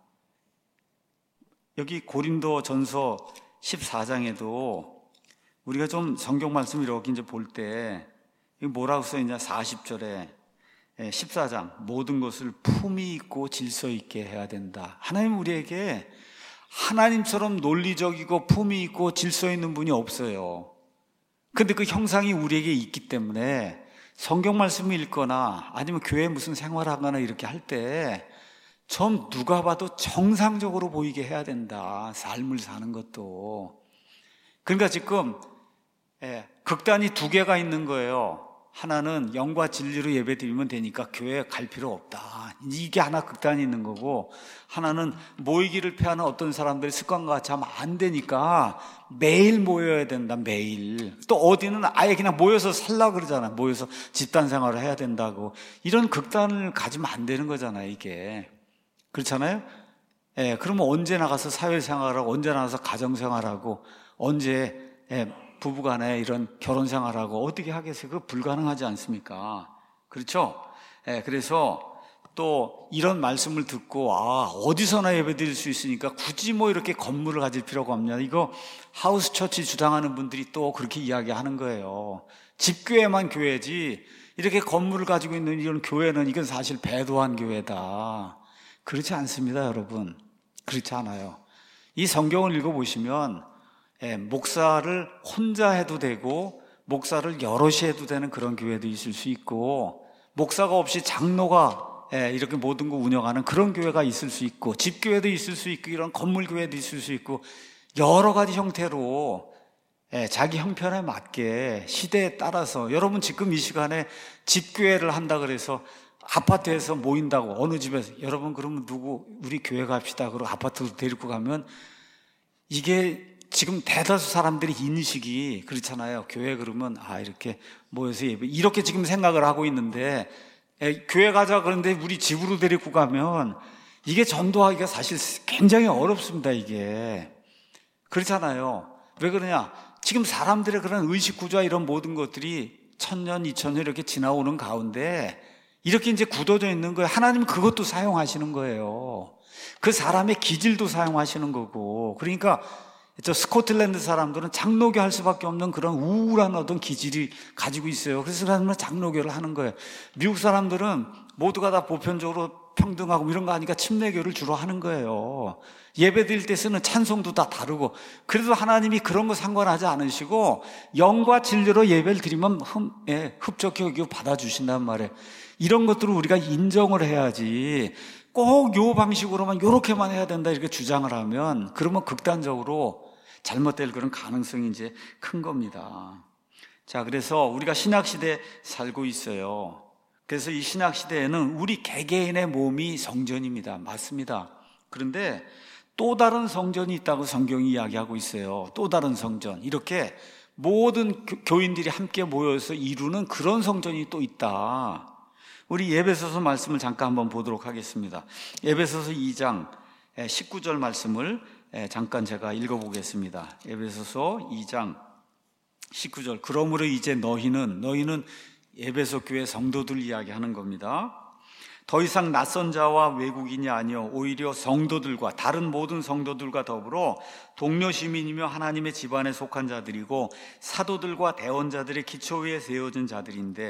여기 고린도 전서 십사 장에도 우리가 좀 성경 말씀 이렇게 이제 볼 때 뭐라고 써있냐, 사십 절에 십사 장 모든 것을 품위 있고 질서 있게 해야 된다. 하나님 우리에게 하나님처럼 논리적이고 품위 있고 질서 있는 분이 없어요. 근데 그 형상이 우리에게 있기 때문에 성경 말씀을 읽거나 아니면 교회 무슨 생활하거나 이렇게 할 때 좀 누가 봐도 정상적으로 보이게 해야 된다. 삶을 사는 것도. 그러니까 지금 예, 극단이 두 개가 있는 거예요. 하나는 영과 진리로 예배 드리면 되니까 교회에 갈 필요 없다. 이게 하나 극단이 있는 거고, 하나는 모이기를 피하는 어떤 사람들의 습관과 같이 하면 안 되니까 매일 모여야 된다. 매일. 또 어디는 아예 그냥 모여서 살라 그러잖아. 모여서 집단 생활을 해야 된다고. 이런 극단을 가지면 안 되는 거잖아요, 이게. 그렇잖아요? 예, 그러면 언제 나가서 사회생활하고 언제 나가서 가정생활하고 언제 예, 부부간에 이런 결혼생활하고 어떻게 하겠어요? 그거 불가능하지 않습니까? 그렇죠? 예, 그래서 또 이런 말씀을 듣고 아 어디서나 예배 드릴 수 있으니까 굳이 뭐 이렇게 건물을 가질 필요가 없냐, 이거 하우스 처치 주장하는 분들이 또 그렇게 이야기하는 거예요. 집교회만 교회지 이렇게 건물을 가지고 있는 이런 교회는 이건 사실 배도한 교회다. 그렇지 않습니다, 여러분. 그렇지 않아요. 이 성경을 읽어보시면 예, 목사를 혼자 해도 되고 목사를 여럿이 해도 되는 그런 교회도 있을 수 있고, 목사가 없이 장로가 예, 이렇게 모든 거 운영하는 그런 교회가 있을 수 있고, 집교회도 있을 수 있고, 이런 건물 교회도 있을 수 있고, 여러 가지 형태로 예, 자기 형편에 맞게 시대에 따라서. 여러분 지금 이 시간에 집교회를 한다 그래서 아파트에서 모인다고, 어느 집에서 여러분 그러면 누구 우리 교회 갑시다 그러고 아파트로 데리고 가면 이게 지금 대다수 사람들이 인식이 그렇잖아요. 교회 그러면 아 이렇게 모여서 예배, 이렇게 지금 생각을 하고 있는데 에, 교회 가자 그런데 우리 집으로 데리고 가면 이게 전도하기가 사실 굉장히 어렵습니다. 이게 그렇잖아요. 왜 그러냐, 지금 사람들의 그런 의식구조와 이런 모든 것들이 천년 이천 년 이렇게 지나오는 가운데 이렇게 이제 굳어져 있는 거예요. 하나님은 그것도 사용하시는 거예요. 그 사람의 기질도 사용하시는 거고. 그러니까 저 스코틀랜드 사람들은 장로교 할 수밖에 없는 그런 우울한 어떤 기질이 가지고 있어요. 그래서 사람들은 장로교를 하는 거예요. 미국 사람들은 모두가 다 보편적으로 평등하고 이런 거 하니까 침례교를 주로 하는 거예요. 예배 드릴 때 쓰는 찬송도 다 다르고. 그래도 하나님이 그런 거 상관하지 않으시고 영과 진리로 예배를 드리면 흠, 예, 흡족히 여기고 받아주신단 말이에요. 이런 것들을 우리가 인정을 해야지, 꼭 요 방식으로만 요렇게만 해야 된다 이렇게 주장을 하면 그러면 극단적으로 잘못될 그런 가능성이 이제 큰 겁니다. 자, 그래서 우리가 신약시대에 살고 있어요. 그래서 이 신약시대에는 우리 개개인의 몸이 성전입니다. 맞습니다. 그런데 또 다른 성전이 있다고 성경이 이야기하고 있어요. 또 다른 성전. 이렇게 모든 교인들이 함께 모여서 이루는 그런 성전이 또 있다. 우리 에베소서 말씀을 잠깐 한번 보도록 하겠습니다. 에베소서 이 장 십구 절 말씀을 잠깐 제가 읽어보겠습니다. 에베소서 이 장 십구 절. 그러므로 이제 너희는 너희는 에베소 교회 성도들 이야기하는 겁니다. 더 이상 낯선 자와 외국인이 아니요 오히려 성도들과 다른 모든 성도들과 더불어 동료 시민이며 하나님의 집안에 속한 자들이고 사도들과 대언자들의 기초 위에 세워진 자들인데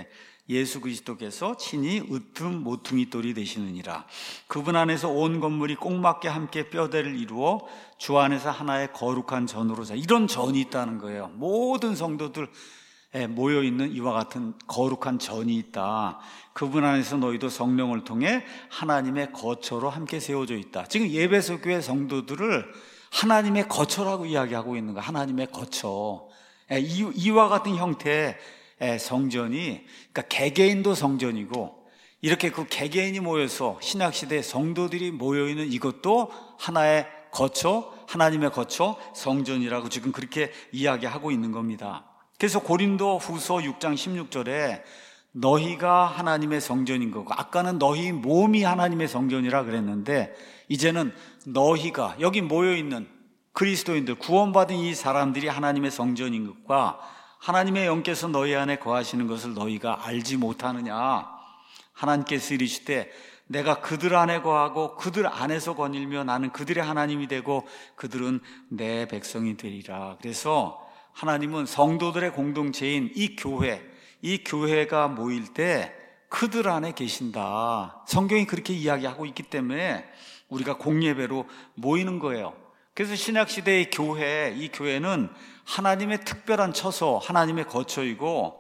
예수 그리스도께서 친히 으뜸 모퉁이 돌이 되시느니라. 그분 안에서 온 건물이 꼭 맞게 함께 뼈대를 이루어 주 안에서 하나의 거룩한 전으로 자. 이런 전이 있다는 거예요. 모든 성도들 모여있는 이와 같은 거룩한 전이 있다. 그분 안에서 너희도 성령을 통해 하나님의 거처로 함께 세워져 있다. 지금 예배소 교회 성도들을 하나님의 거처라고 이야기하고 있는 거야. 하나님의 거처. 이와 같은 형태의 성전이, 그러니까 개개인도 성전이고, 이렇게 그 개개인이 모여서 신약시대 성도들이 모여있는 이것도 하나의 거처, 하나님의 거처, 성전이라고 지금 그렇게 이야기하고 있는 겁니다. 그래서 고린도 후서 육 장 십육 절에 너희가 하나님의 성전인 거고, 아까는 너희 몸이 하나님의 성전이라 그랬는데 이제는 너희가, 여기 모여있는 그리스도인들, 구원받은 이 사람들이 하나님의 성전인 것과 하나님의 영께서 너희 안에 거하시는 것을 너희가 알지 못하느냐. 하나님께서 이르시되 내가 그들 안에 거하고 그들 안에서 거닐며 나는 그들의 하나님이 되고 그들은 내 백성이 되리라. 그래서 하나님은 성도들의 공동체인 이 교회, 이 교회가 모일 때 그들 안에 계신다. 성경이 그렇게 이야기하고 있기 때문에 우리가 공예배로 모이는 거예요. 그래서 신약시대의 교회, 이 교회는 하나님의 특별한 처소, 하나님의 거처이고,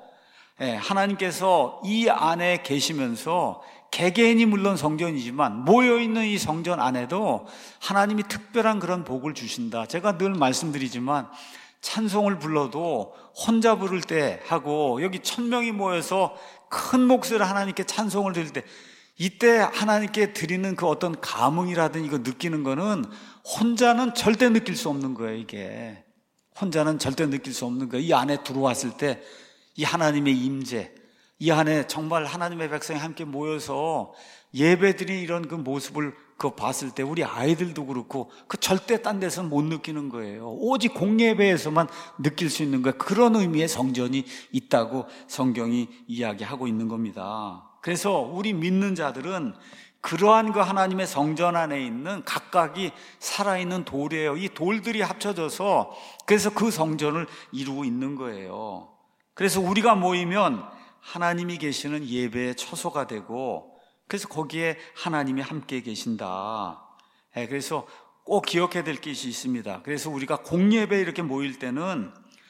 하나님께서 이 안에 계시면서 개개인이 물론 성전이지만 모여있는 이 성전 안에도 하나님이 특별한 그런 복을 주신다. 제가 늘 말씀드리지만 찬송을 불러도 혼자 부를 때 하고 여기 천 명이 모여서 큰 목소리로 하나님께 찬송을 드릴 때, 이때 하나님께 드리는 그 어떤 감흥이라든 이거 느끼는 거는 혼자는 절대 느낄 수 없는 거예요. 이게 혼자는 절대 느낄 수 없는 거예요. 이 안에 들어왔을 때 이 하나님의 임재, 이 안에 정말 하나님의 백성이 함께 모여서 예배드린 이런 그 모습을 그 봤을 때 우리 아이들도 그렇고 그 절대 딴 데서는 못 느끼는 거예요. 오직 공예배에서만 느낄 수 있는 거예요. 그런 의미의 성전이 있다고 성경이 이야기하고 있는 겁니다. 그래서 우리 믿는 자들은 그러한 그 하나님의 성전 안에 있는 각각이 살아있는 돌이에요. 이 돌들이 합쳐져서 그래서 그 성전을 이루고 있는 거예요. 그래서 우리가 모이면 하나님이 계시는 예배의 처소가 되고, 그래서 거기에 하나님이 함께 계신다. 그래서 꼭 기억해야 될 것이 있습니다. 그래서 우리가 공예배 이렇게 모일 때는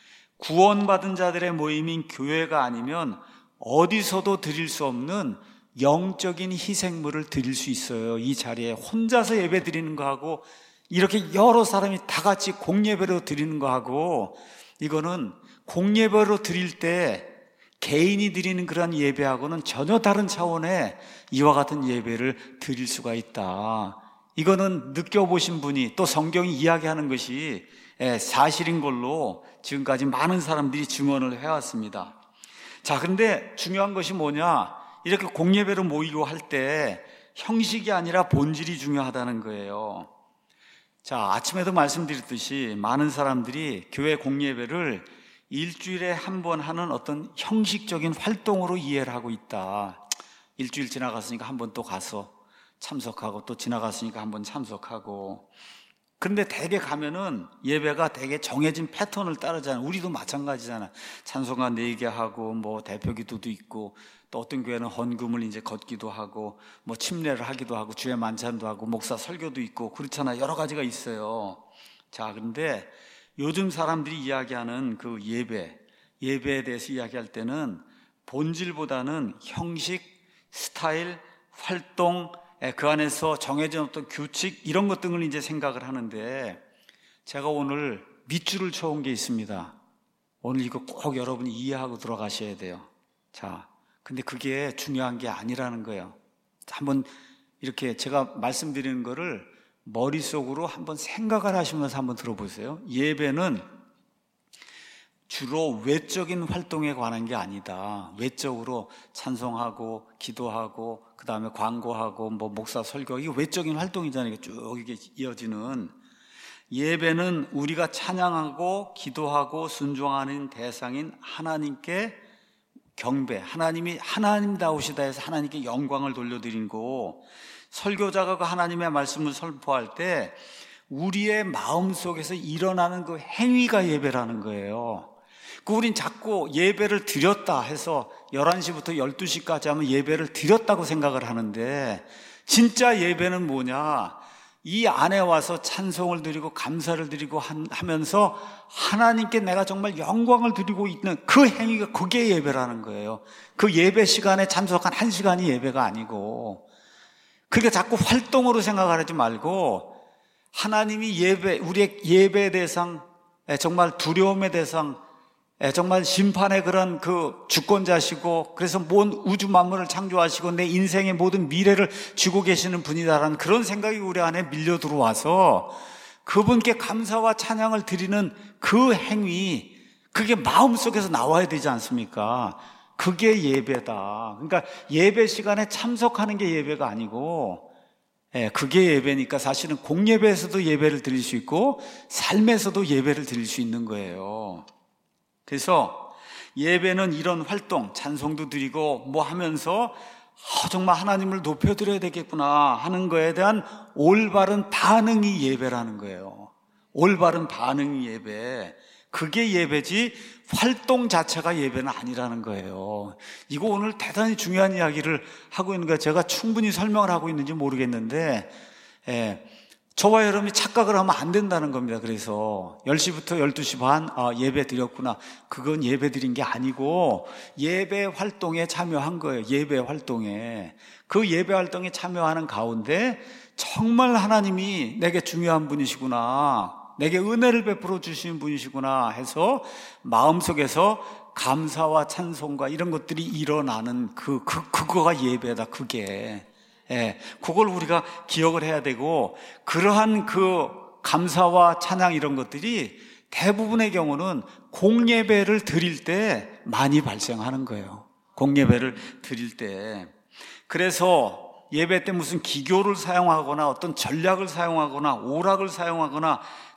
구원받은 자들의 모임인 교회가 아니면 어디서도 드릴 수 없는 영적인 희생물을 드릴 수 있어요. 이 자리에 혼자서 예배 드리는 거하고 이렇게 여러 사람이 다 같이 공예배로 드리는 거하고, 이거는 공예배로 드릴 때 개인이 드리는 그런 예배하고는 전혀 다른 차원의 이와 같은 예배를 드릴 수가 있다. 이거는 느껴보신 분이, 또 성경이 이야기하는 것이 사실인 걸로 지금까지 많은 사람들이 증언을 해왔습니다. 자, 그런데 중요한 것이 뭐냐? 이렇게 공예배로 모이고 할 때 형식이 아니라 본질이 중요하다는 거예요. 자, 아침에도 말씀드렸듯이 많은 사람들이 교회 공예배를 일주일에 한 번 하는 어떤 형식적인 활동으로 이해를 하고 있다. 일주일 지나갔으니까 한 번 또 가서 참석하고, 또 지나갔으니까 한 번 참석하고. 그런데 대개 가면은 예배가 되게 정해진 패턴을 따르잖아요. 우리도 마찬가지잖아. 찬송가 네 개 하고, 뭐 대표 기도도 있고, 또 어떤 교회는 헌금을 이제 걷기도 하고, 뭐 침례를 하기도 하고, 주의 만찬도 하고, 목사 설교도 있고, 그렇잖아요. 여러 가지가 있어요. 자, 그런데 요즘 사람들이 이야기하는 그 예배, 예배에 대해서 이야기할 때는 본질보다는 형식, 스타일, 활동, 그 안에서 정해진 어떤 규칙, 이런 것 등을 이제 생각을 하는데, 제가 오늘 밑줄을 쳐온 게 있습니다. 오늘 이거 꼭 여러분이 이해하고 들어가셔야 돼요. 자, 근데 그게 중요한 게 아니라는 거예요. 한번 이렇게 제가 말씀드리는 거를 머릿속으로 한번 생각을 하시면서 한번 들어보세요. 예배는 주로 외적인 활동에 관한 게 아니다. 외적으로 찬송하고 기도하고 그 다음에 광고하고 뭐 목사 설교, 이게 외적인 활동이잖아요. 쭉 이게 이어지는. 예배는 우리가 찬양하고 기도하고 순종하는 대상인 하나님께 경배, 하나님이 하나님다우시다 해서 하나님께 영광을 돌려드리고, 설교자가 그 하나님의 말씀을 선포할 때 우리의 마음속에서 일어나는 그 행위가 예배라는 거예요. 그 우린 자꾸 예배를 드렸다 해서 열한 시부터 열두 시까지 하면 예배를 드렸다고 생각을 하는데, 진짜 예배는 뭐냐? 이 안에 와서 찬송을 드리고 감사를 드리고 하면서 하나님께 내가 정말 영광을 드리고 있는 그 행위가, 그게 예배라는 거예요. 그 예배 시간에 참석한 한 시간이 예배가 아니고, 그러니까 자꾸 활동으로 생각하지 말고 하나님이 예배, 우리의 예배 대상, 정말 두려움의 대상, 정말 심판의 그런 그 주권자시고, 그래서 온 우주 만물을 창조하시고 내 인생의 모든 미래를 쥐고 계시는 분이다라는 그런 생각이 우리 안에 밀려 들어와서 그분께 감사와 찬양을 드리는 그 행위, 그게 마음속에서 나와야 되지 않습니까? 그게 예배다. 그러니까 예배 시간에 참석하는 게 예배가 아니고, 예, 그게 예배니까 사실은 공예배에서도 예배를 드릴 수 있고 삶에서도 예배를 드릴 수 있는 거예요. 그래서 예배는 이런 활동, 찬송도 드리고 뭐 하면서 어, 정말 하나님을 높여드려야 되겠구나 하는 거에 대한 올바른 반응이 예배라는 거예요. 올바른 반응이 예배. 그게 예배지 활동 자체가 예배는 아니라는 거예요. 이거 오늘 대단히 중요한 이야기를 하고 있는 거예요. 제가 충분히 설명을 하고 있는지 모르겠는데, 예, 저와 여러분이 착각을 하면 안 된다는 겁니다. 그래서 열 시부터 열두 시 반 아, 예배 드렸구나. 그건 예배 드린 게 아니고 예배 활동에 참여한 거예요. 예배 활동에. 그 예배 활동에 참여하는 가운데 정말 하나님이 내게 중요한 분이시구나, 내게 은혜를 베풀어 주시는 분이시구나 해서 마음속에서 감사와 찬송과 이런 것들이 일어나는 그, 그, 그거가 예배다. 그게. 예, 그걸 우리가 기억을 해야 되고, 그러한 그 감사와 찬양 이런 것들이 대부분의 경우는 공예배를 드릴 때 많이 발생하는 거예요. 공예배를 드릴 때. 그래서 예배 때 무슨 기교를 사용하거나 어떤 전략을 사용하거나 오락을 사용하거나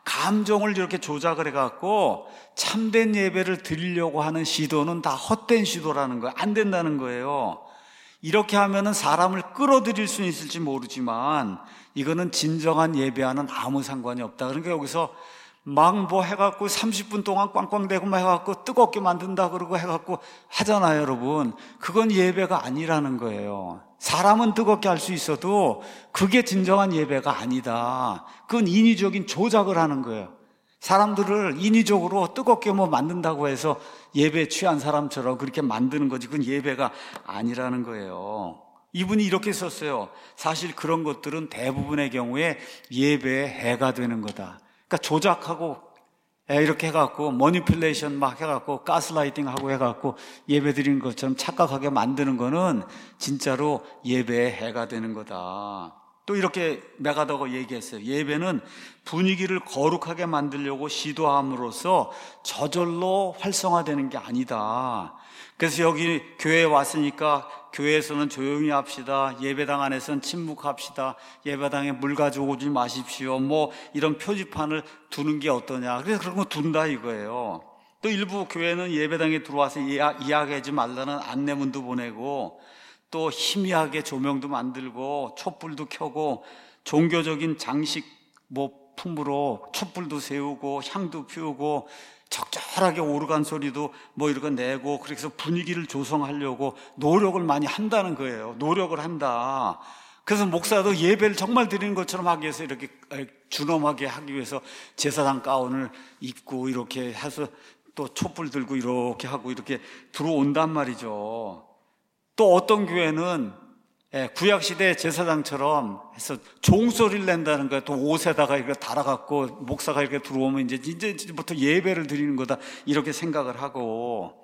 감정을 이렇게 조작을 해갖고 참된 예배를 드리려고 하는 시도는 다 헛된 시도라는 거예요. 안 된다는 거예요. 이렇게 하면은 사람을 끌어들일 수는 있을지 모르지만 이거는 진정한 예배와는 아무 상관이 없다. 그러니까 여기서 막 뭐 해갖고 삼십 분 동안 꽝꽝대고 막 해갖고 뜨겁게 만든다 그러고 해갖고 하잖아요, 여러분. 그건 예배가 아니라는 거예요. 사람은 뜨겁게 할 수 있어도 그게 진정한 예배가 아니다. 그건 인위적인 조작을 하는 거예요. 사람들을 인위적으로 뜨겁게 뭐 만든다고 해서 예배에 취한 사람처럼 그렇게 만드는 거지, 그건 예배가 아니라는 거예요. 이분이 이렇게 썼어요. 사실 그런 것들은 대부분의 경우에 예배에 해가 되는 거다. 그러니까 조작하고 이렇게 해갖고 머니플레이션 막 해갖고 가스라이팅 하고 해갖고 예배 드리는 것처럼 착각하게 만드는 거는 진짜로 예배에 해가 되는 거다. 또 이렇게 메가더가 얘기했어요. 예배는 분위기를 거룩하게 만들려고 시도함으로써 저절로 활성화되는 게 아니다. 그래서 여기 교회에 왔으니까 교회에서는 조용히 합시다, 예배당 안에서는 침묵합시다, 예배당에 물 가져오지 마십시오, 뭐 이런 표지판을 두는 게 어떠냐. 그래서 그런 거 둔다 이거예요. 또 일부 교회는 예배당에 들어와서 이야기하지 말라는 안내문도 보내고 또 희미하게 조명도 만들고 촛불도 켜고 종교적인 장식 뭐 품으로 촛불도 세우고 향도 피우고 적절하게 오르간 소리도 뭐 이렇게 내고, 그래서 분위기를 조성하려고 노력을 많이 한다는 거예요. 노력을 한다. 그래서 목사도 예배를 정말 드리는 것처럼 하기 위해서 이렇게 준엄하게 하기 위해서 제사장 가운을 입고 이렇게 해서 또 촛불 들고 이렇게 하고 이렇게 들어온단 말이죠. 또 어떤 교회는 구약시대 제사장처럼 해서 종소리를 낸다는 거야. 또 옷에다가 이렇게 달아갖고 목사가 이렇게 들어오면 이제 이제부터 예배를 드리는 거다, 이렇게 생각을 하고,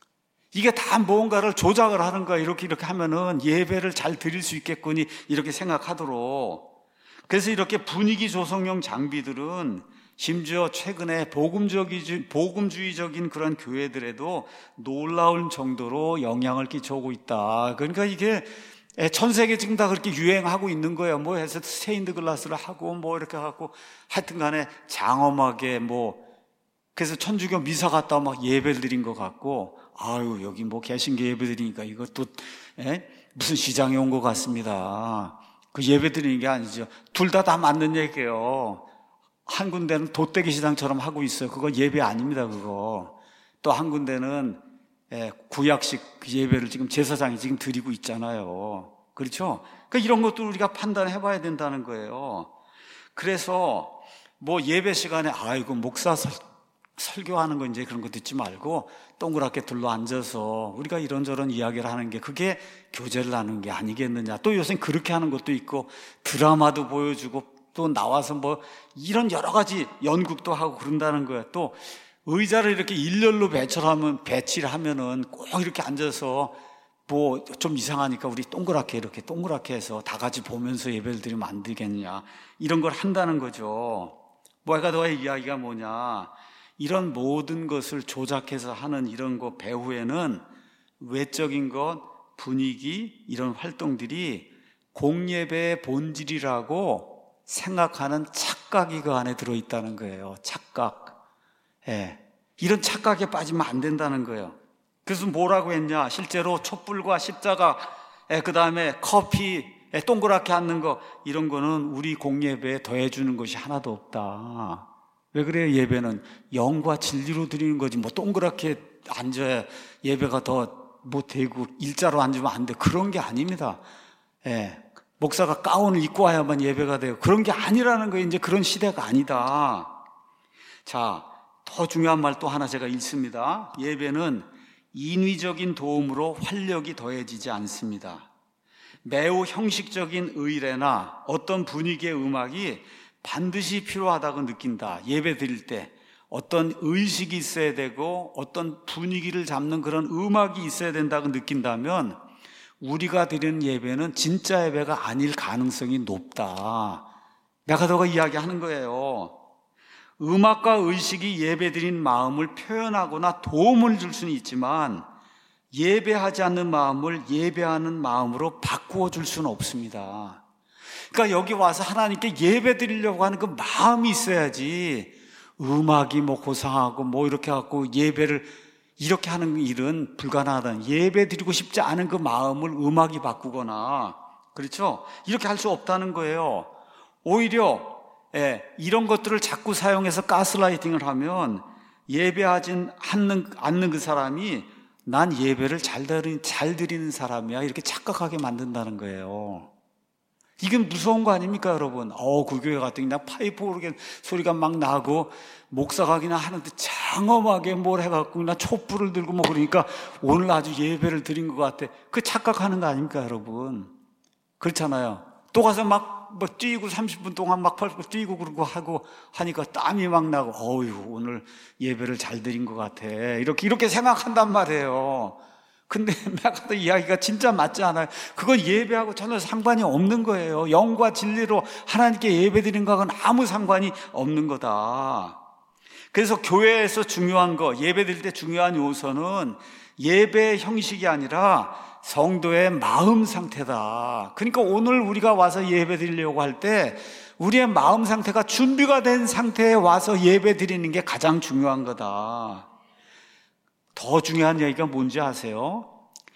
이게 다 뭔가를 조작을 하는 거야. 이렇게 이렇게 하면은 예배를 잘 드릴 수 있겠거니 이렇게 생각하도록. 그래서 이렇게 분위기 조성용 장비들은 심지어 최근에 복음주의, 복음주의적인 그런 교회들에도 놀라운 정도로 영향을 끼쳐오고 있다. 그러니까 이게 전 세계 지금 다 그렇게 유행하고 있는 거예요. 뭐 해서 스테인드 글라스를 하고 뭐 이렇게 하고 하여튼 간에 장엄하게 뭐, 그래서 천주교 미사 갔다 막 예배를 드린 것 같고, 아유 여기 뭐 개신교 예배 드리니까 이것도 에? 무슨 시장에 온 것 같습니다. 그 예배 드리는 게 아니죠. 둘 다 다 맞는 얘기예요. 한 군데는 돗대기 시장처럼 하고 있어요. 그거 예배 아닙니다. 그거 또 한 군데는 구약식 예배를 지금 제사장이 지금 드리고 있잖아요. 그렇죠? 그러니까 이런 것도 우리가 판단해 봐야 된다는 거예요. 그래서 뭐 예배 시간에 아이고 목사 설, 설교하는 거 이제 그런 거 듣지 말고 동그랗게 둘러 앉아서 우리가 이런저런 이야기를 하는 게 그게 교제를 하는 게 아니겠느냐. 또 요새 그렇게 하는 것도 있고 드라마도 보여주고 또 나와서 뭐 이런 여러 가지 연극도 하고 그런다는 거예요. 또 의자를 이렇게 일렬로 배치하면 배치를 하면은 꼭 이렇게 앉아서 뭐 좀 이상하니까 우리 동그랗게 이렇게 동그랗게 해서 다 같이 보면서 예배를 드리면 안 되겠냐. 이런 걸 한다는 거죠. 뭐가 너의 이야기가 뭐냐. 이런 모든 것을 조작해서 하는 이런 거 배후에는 외적인 것, 분위기, 이런 활동들이 공예배의 본질이라고 생각하는 착각이 그 안에 들어있다는 거예요. 착각. 예. 이런 착각에 빠지면 안 된다는 거예요. 그래서 뭐라고 했냐? 실제로 촛불과 십자가, 예, 그 다음에 커피, 예, 동그랗게 앉는 거, 이런 거는 우리 공예배에 더해주는 것이 하나도 없다. 왜 그래요? 예배는 영과 진리로 드리는 거지. 뭐 동그랗게 앉아야 예배가 더 뭐 되고 일자로 앉으면 안 돼. 그런 게 아닙니다. 예. 목사가 가운을 입고 와야만 예배가 돼요. 그런 게 아니라는 거예요. 이제 그런 시대가 아니다. 자, 더 중요한 말 또 하나 제가 읽습니다. 예배는 인위적인 도움으로 활력이 더해지지 않습니다. 매우 형식적인 의례나 어떤 분위기의 음악이 반드시 필요하다고 느낀다. 예배 드릴 때 어떤 의식이 있어야 되고 어떤 분위기를 잡는 그런 음악이 있어야 된다고 느낀다면 우리가 드리는 예배는 진짜 예배가 아닐 가능성이 높다. 메가더가 이야기하는 거예요. 음악과 의식이 예배 드린 마음을 표현하거나 도움을 줄 수는 있지만 예배하지 않는 마음을 예배하는 마음으로 바꾸어 줄 수는 없습니다. 그러니까 여기 와서 하나님께 예배 드리려고 하는 그 마음이 있어야지 음악이 뭐 고상하고 뭐 이렇게 갖고 예배를 이렇게 하는 일은 불가능하다는, 예배 드리고 싶지 않은 그 마음을 음악이 바꾸거나, 그렇죠? 이렇게 할 수 없다는 거예요. 오히려 예, 이런 것들을 자꾸 사용해서 가스라이팅을 하면 예배하지 않는, 않는 그 사람이 난 예배를 잘 드리는, 잘 드리는 사람이야 이렇게 착각하게 만든다는 거예요. 이건 무서운 거 아닙니까, 여러분? 어, 그 교회 같은 그냥 파이프 오르게 소리가 막 나고 목사가 그냥 하는데 장엄하게 뭘 해갖고 그냥 촛불을 들고 뭐 그러니까 오늘 아주 예배를 드린 것 같아. 그 착각하는 거 아닙니까, 여러분? 그렇잖아요. 또 가서 막 뭐 뛰고 삼십 분 동안 막 뛰고 그러고 하고 하니까 땀이 막 나고 어휴, 오늘 예배를 잘 드린 것 같아. 이렇게 이렇게 생각한단 말이에요. 근데 메가더 이야기가 진짜 맞지 않아요. 그건 예배하고 전혀 상관이 없는 거예요. 영과 진리로 하나님께 예배드리는 거하고는 아무 상관이 없는 거다. 그래서 교회에서 중요한 거, 예배드릴 때 중요한 요소는 예배의 형식이 아니라 성도의 마음 상태다. 그러니까 오늘 우리가 와서 예배드리려고 할 때 우리의 마음 상태가 준비가 된 상태에 와서 예배드리는 게 가장 중요한 거다. 더 중요한 얘기가 뭔지 아세요?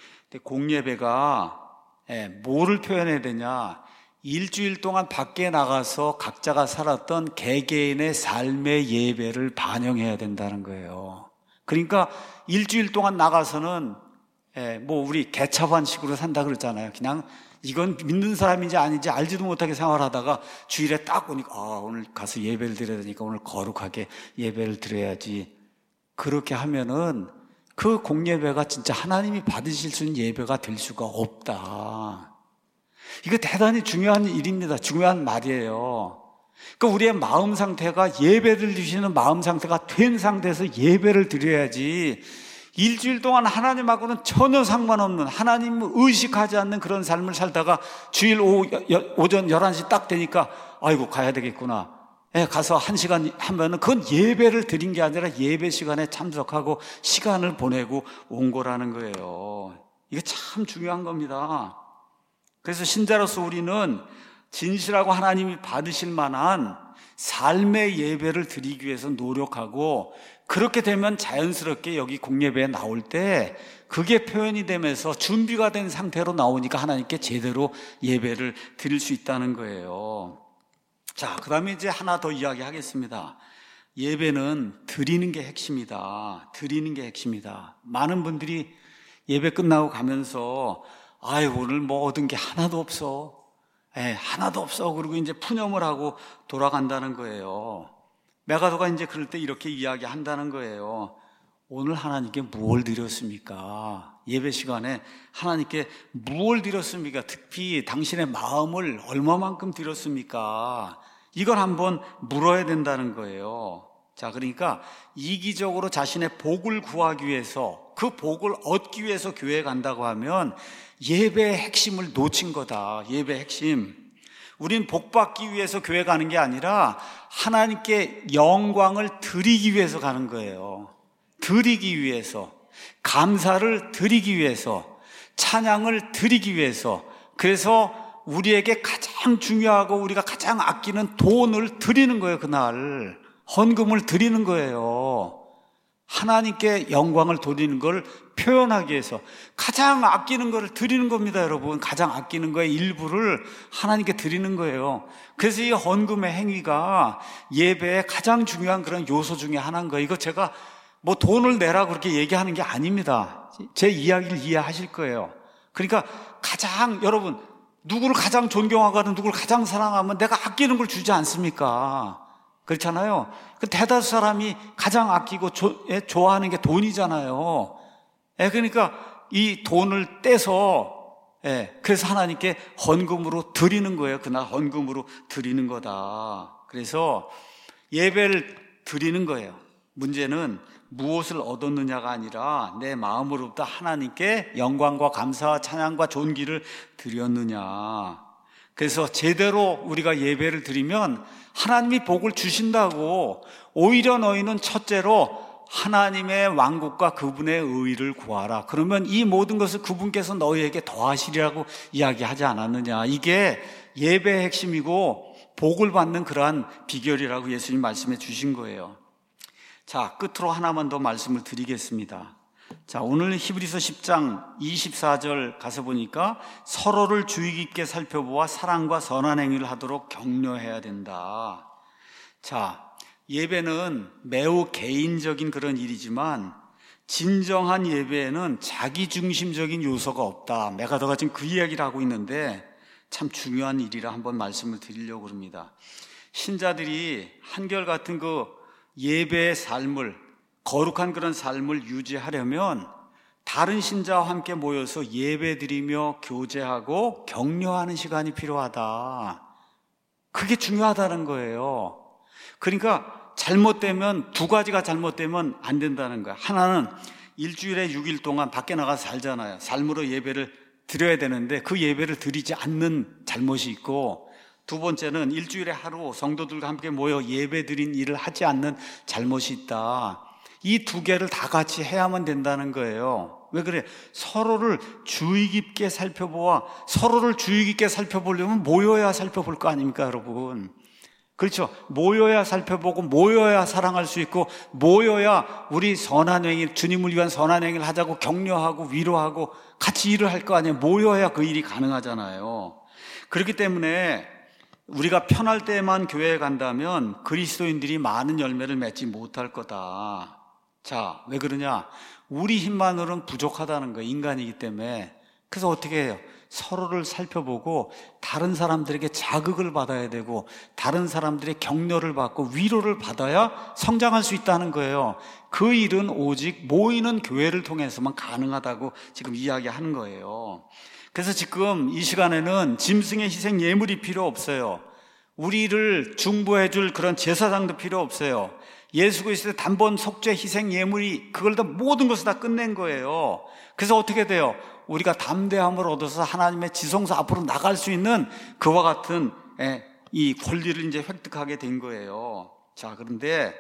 공예배가 뭐를 표현해야 되냐? 일주일 동안 밖에 나가서 각자가 살았던 개개인의 삶의 예배를 반영해야 된다는 거예요. 그러니까 일주일 동안 나가서는 뭐 우리 개차반식으로 산다 그러잖아요. 그냥 이건 믿는 사람인지 아닌지 알지도 못하게 생활하다가 주일에 딱 오니까 아, 오늘 가서 예배를 드려야 되니까 오늘 거룩하게 예배를 드려야지. 그렇게 하면은 그 공예배가 진짜 하나님이 받으실 수 있는 예배가 될 수가 없다. 이거 대단히 중요한 일입니다. 중요한 말이에요. 그러니까 우리의 마음 상태가 예배를 드리시는 마음 상태가 된 상태에서 예배를 드려야지, 일주일 동안 하나님하고는 전혀 상관없는, 하나님을 의식하지 않는 그런 삶을 살다가 주일 오후, 오전 열한 시 딱 되니까 아이고 가야 되겠구나, 예, 가서 한 시간 하면은 그건 예배를 드린 게 아니라 예배 시간에 참석하고 시간을 보내고 온 거라는 거예요. 이게 참 중요한 겁니다. 그래서 신자로서 우리는 진실하고 하나님이 받으실 만한 삶의 예배를 드리기 위해서 노력하고, 그렇게 되면 자연스럽게 여기 공예배에 나올 때 그게 표현이 되면서 준비가 된 상태로 나오니까 하나님께 제대로 예배를 드릴 수 있다는 거예요. 자, 그 다음에 이제 하나 더 이야기하겠습니다. 예배는 드리는 게 핵심이다. 드리는 게 핵심이다. 많은 분들이 예배 끝나고 가면서 아유, 오늘 뭐 얻은 게 하나도 없어. 예, 하나도 없어. 그리고 이제 푸념을 하고 돌아간다는 거예요. 메가더가 이제 그럴 때 이렇게 이야기한다는 거예요. 오늘 하나님께 무엇을 드렸습니까? 예배 시간에 하나님께 무엇을 드렸습니까? 특히 당신의 마음을 얼마만큼 드렸습니까? 이걸 한번 물어야 된다는 거예요. 자, 그러니까 이기적으로 자신의 복을 구하기 위해서, 그 복을 얻기 위해서 교회에 간다고 하면 예배의 핵심을 놓친 거다. 예배의 핵심. 우린 복 받기 위해서 교회 가는 게 아니라 하나님께 영광을 드리기 위해서 가는 거예요. 드리기 위해서, 감사를 드리기 위해서, 찬양을 드리기 위해서. 그래서 우리에게 가장 중요하고 우리가 가장 아끼는 돈을 드리는 거예요. 그날 헌금을 드리는 거예요. 하나님께 영광을 돌리는 걸 표현하기 위해서 가장 아끼는 걸 드리는 겁니다. 여러분, 가장 아끼는 거의 일부를 하나님께 드리는 거예요. 그래서 이 헌금의 행위가 예배의 가장 중요한 그런 요소 중에 하나인 거예요. 이거 제가 뭐 돈을 내라고 그렇게 얘기하는 게 아닙니다. 제 이야기를 이해하실 거예요. 그러니까 가장, 여러분, 누구를 가장 존경하거나 누구를 가장 사랑하면 내가 아끼는 걸 주지 않습니까? 그렇잖아요. 그 대다수 사람이 가장 아끼고 조, 예, 좋아하는 게 돈이잖아요. 예, 그러니까 이 돈을 떼서, 예, 그래서 하나님께 헌금으로 드리는 거예요. 그날 헌금으로 드리는 거다. 그래서 예배를 드리는 거예요. 문제는 무엇을 얻었느냐가 아니라 내 마음으로부터 하나님께 영광과 감사와 찬양과 존귀를 드렸느냐. 그래서 제대로 우리가 예배를 드리면 하나님이 복을 주신다고. 오히려 너희는 첫째로 하나님의 왕국과 그분의 의를 구하라. 그러면 이 모든 것을 그분께서 너희에게 더하시리라고 이야기하지 않았느냐. 이게 예배의 핵심이고 복을 받는 그러한 비결이라고 예수님 말씀해 주신 거예요. 자, 끝으로 하나만 더 말씀을 드리겠습니다. 자, 오늘 히브리서 십 장 이십사 절 가서 보니까 서로를 주의 깊게 살펴보아 사랑과 선한 행위를 하도록 격려해야 된다. 자, 예배는 매우 개인적인 그런 일이지만 진정한 예배에는 자기중심적인 요소가 없다. 메가더가 지금 그 이야기를 하고 있는데 참 중요한 일이라 한번 말씀을 드리려고 합니다. 신자들이 한결같은 그 예배의 삶을, 거룩한 그런 삶을 유지하려면 다른 신자와 함께 모여서 예배드리며 교제하고 격려하는 시간이 필요하다. 그게 중요하다는 거예요. 그러니까 잘못되면, 두 가지가 잘못되면 안 된다는 거야. 하나는 일주일에 육 일 동안 밖에 나가서 살잖아요. 삶으로 예배를 드려야 되는데 그 예배를 드리지 않는 잘못이 있고, 두 번째는 일주일에 하루 성도들과 함께 모여 예배 드린 일을 하지 않는 잘못이 있다. 이 두 개를 다 같이 해야만 된다는 거예요. 왜 그래? 서로를 주의 깊게 살펴보아, 서로를 주의 깊게 살펴보려면 모여야 살펴볼 거 아닙니까, 여러분? 그렇죠? 모여야 살펴보고 모여야 사랑할 수 있고 모여야 우리 선한 행위, 주님을 위한 선한 행위를 하자고 격려하고 위로하고 같이 일을 할 거 아니에요. 모여야 그 일이 가능하잖아요. 그렇기 때문에 우리가 편할 때만 교회에 간다면 그리스도인들이 많은 열매를 맺지 못할 거다. 자, 왜 그러냐? 우리 힘만으로는 부족하다는 거예요. 인간이기 때문에. 그래서 어떻게 해요? 서로를 살펴보고 다른 사람들에게 자극을 받아야 되고 다른 사람들의 격려를 받고 위로를 받아야 성장할 수 있다는 거예요. 그 일은 오직 모이는 교회를 통해서만 가능하다고 지금 이야기하는 거예요. 그래서 지금 이 시간에는 짐승의 희생 예물이 필요 없어요. 우리를 중보해 줄 그런 제사장도 필요 없어요. 예수 그리스도의 단번 속죄 희생 예물이 그걸 다 모든 것을 다 끝낸 거예요. 그래서 어떻게 돼요? 우리가 담대함을 얻어서 하나님의 지성소 앞으로 나갈 수 있는 그와 같은 이 권리를 이제 획득하게 된 거예요. 자, 그런데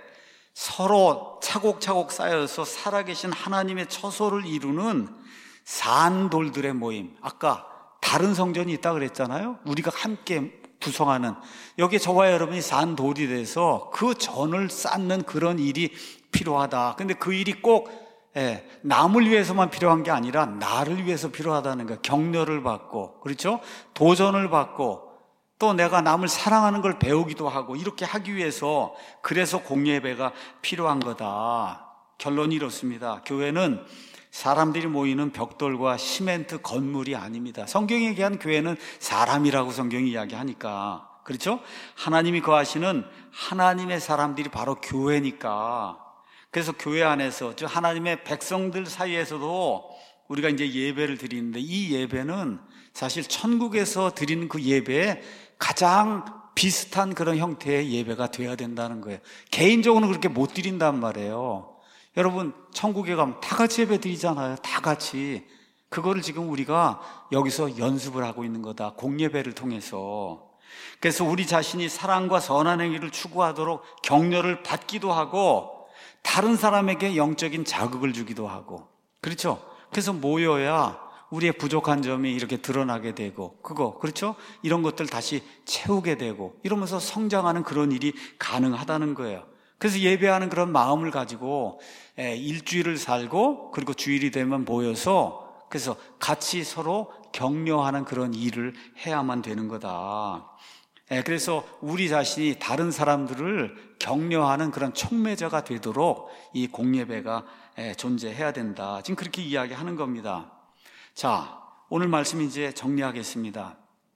서로 차곡차곡 쌓여서 살아계신 하나님의 처소를 이루는 산돌들의 모임. 아까 다른 성전이 있다고 그랬잖아요. 우리가 함께 구성하는, 여기 저와 여러분이 산돌이 돼서 그 전을 쌓는 그런 일이 필요하다. 근데 그 일이 꼭 예, 남을 위해서만 필요한 게 아니라 나를 위해서 필요하다는 거예요. 격려를 받고, 그렇죠? 도전을 받고, 또 내가 남을 사랑하는 걸 배우기도 하고 이렇게 하기 위해서 그래서 공예배가 필요한 거다. 결론이 이렇습니다. 교회는 사람들이 모이는 벽돌과 시멘트 건물이 아닙니다. 성경이 얘기한 교회는 사람이라고 성경이 이야기하니까, 그렇죠? 하나님이 거하시는 하나님의 사람들이 바로 교회니까. 그래서 교회 안에서, 즉 하나님의 백성들 사이에서도 우리가 이제 예배를 드리는데, 이 예배는 사실 천국에서 드리는 그 예배에 가장 비슷한 그런 형태의 예배가 되어야 된다는 거예요. 개인적으로는 그렇게 못 드린단 말이에요. 여러분, 천국에 가면 다 같이 예배 드리잖아요. 다 같이. 그거를 지금 우리가 여기서 연습을 하고 있는 거다. 공예배를 통해서. 그래서 우리 자신이 사랑과 선한 행위를 추구하도록 격려를 받기도 하고, 다른 사람에게 영적인 자극을 주기도 하고, 그렇죠? 그래서 모여야 우리의 부족한 점이 이렇게 드러나게 되고, 그거, 그렇죠? 이런 것들 다시 채우게 되고, 이러면서 성장하는 그런 일이 가능하다는 거예요. 그래서 예배하는 그런 마음을 가지고 일주일을 살고, 그리고 주일이 되면 모여서 그래서 같이 서로 격려하는 그런 일을 해야만 되는 거다. 그래서 우리 자신이 다른 사람들을 격려하는 그런 촉매자가 되도록 이 공예배가 존재해야 된다. 지금 그렇게 이야기하는 겁니다. 자, 오늘 말씀 이제 정리하겠습니다.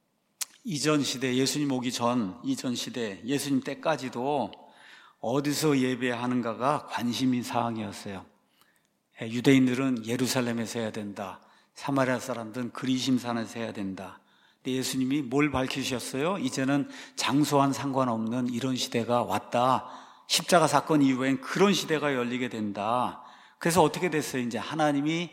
이전 시대, 예수님 오기 전 이전 시대, 예수님 때까지도 어디서 예배하는가가 관심인 사항이었어요. 유대인들은 예루살렘에서 해야 된다. 사마리아 사람들은 그리심산에서 해야 된다. 근데 예수님이 뭘 밝히셨어요? 이제는 장소와는 상관없는 이런 시대가 왔다. 십자가 사건 이후엔 그런 시대가 열리게 된다. 그래서 어떻게 됐어요? 이제 하나님이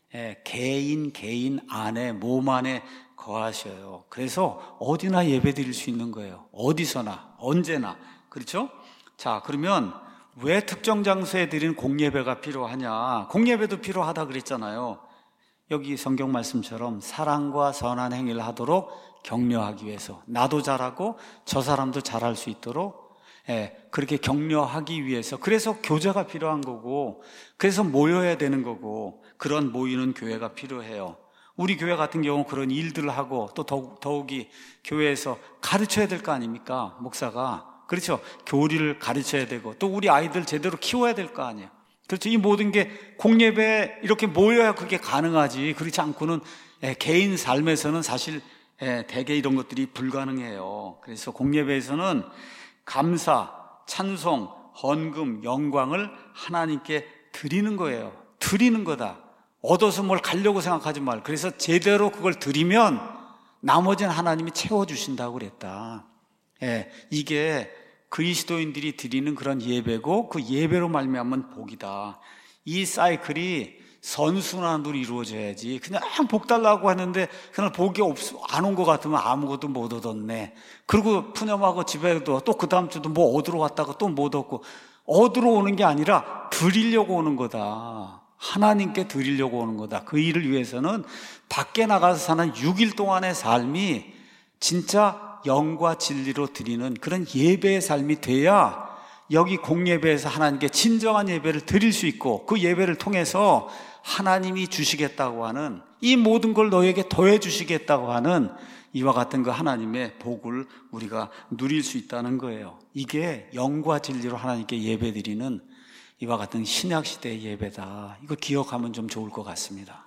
개인 개인 안에, 몸 안에 거하셔요. 그래서 어디나 예배 드릴 수 있는 거예요. 어디서나, 언제나. 그렇죠? 자, 그러면 왜 특정 장소에 드리는 공예배가 필요하냐? 공예배도 필요하다 그랬잖아요. 여기 성경 말씀처럼 사랑과 선한 행위를 하도록 격려하기 위해서, 나도 잘하고 저 사람도 잘할 수 있도록 예, 그렇게 격려하기 위해서, 그래서 교제가 필요한 거고, 그래서 모여야 되는 거고, 그런 모이는 교회가 필요해요. 우리 교회 같은 경우 그런 일들을 하고, 또 더욱, 더욱이 교회에서 가르쳐야 될 거 아닙니까? 목사가. 그렇죠. 교리를 가르쳐야 되고, 또 우리 아이들 제대로 키워야 될 거 아니에요. 그렇죠. 이 모든 게 공예배에 이렇게 모여야 그게 가능하지. 그렇지 않고는 개인 삶에서는 사실 대개 이런 것들이 불가능해요. 그래서 공예배에서는 감사, 찬송, 헌금, 영광을 하나님께 드리는 거예요. 드리는 거다. 얻어서 뭘 가려고 생각하지 말고, 그래서 제대로 그걸 드리면 나머지는 하나님이 채워주신다고 그랬다. 예, 이게 그리스도인들이 드리는 그런 예배고, 그 예배로 말미암은 복이다. 이 사이클이 선순환으로 이루어져야지, 그냥 복 달라고 하는데 그냥 복이 안 온 것 같으면 아무것도 못 얻었네. 그리고 푸념하고 집에도 또 그 다음 주도 뭐 얻으러 왔다가 또 못 얻고, 얻으러 오는 게 아니라 드리려고 오는 거다. 하나님께 드리려고 오는 거다. 그 일을 위해서는 밖에 나가서 사는 육 일 동안의 삶이 진짜 영과 진리로 드리는 그런 예배의 삶이 돼야 여기 공예배에서 하나님께 진정한 예배를 드릴 수 있고, 그 예배를 통해서 하나님이 주시겠다고 하는, 이 모든 걸 너에게 더해 주시겠다고 하는 이와 같은 그 하나님의 복을 우리가 누릴 수 있다는 거예요. 이게 영과 진리로 하나님께 예배 드리는 이와 같은 신약시대의 예배다. 이거 기억하면 좀 좋을 것 같습니다.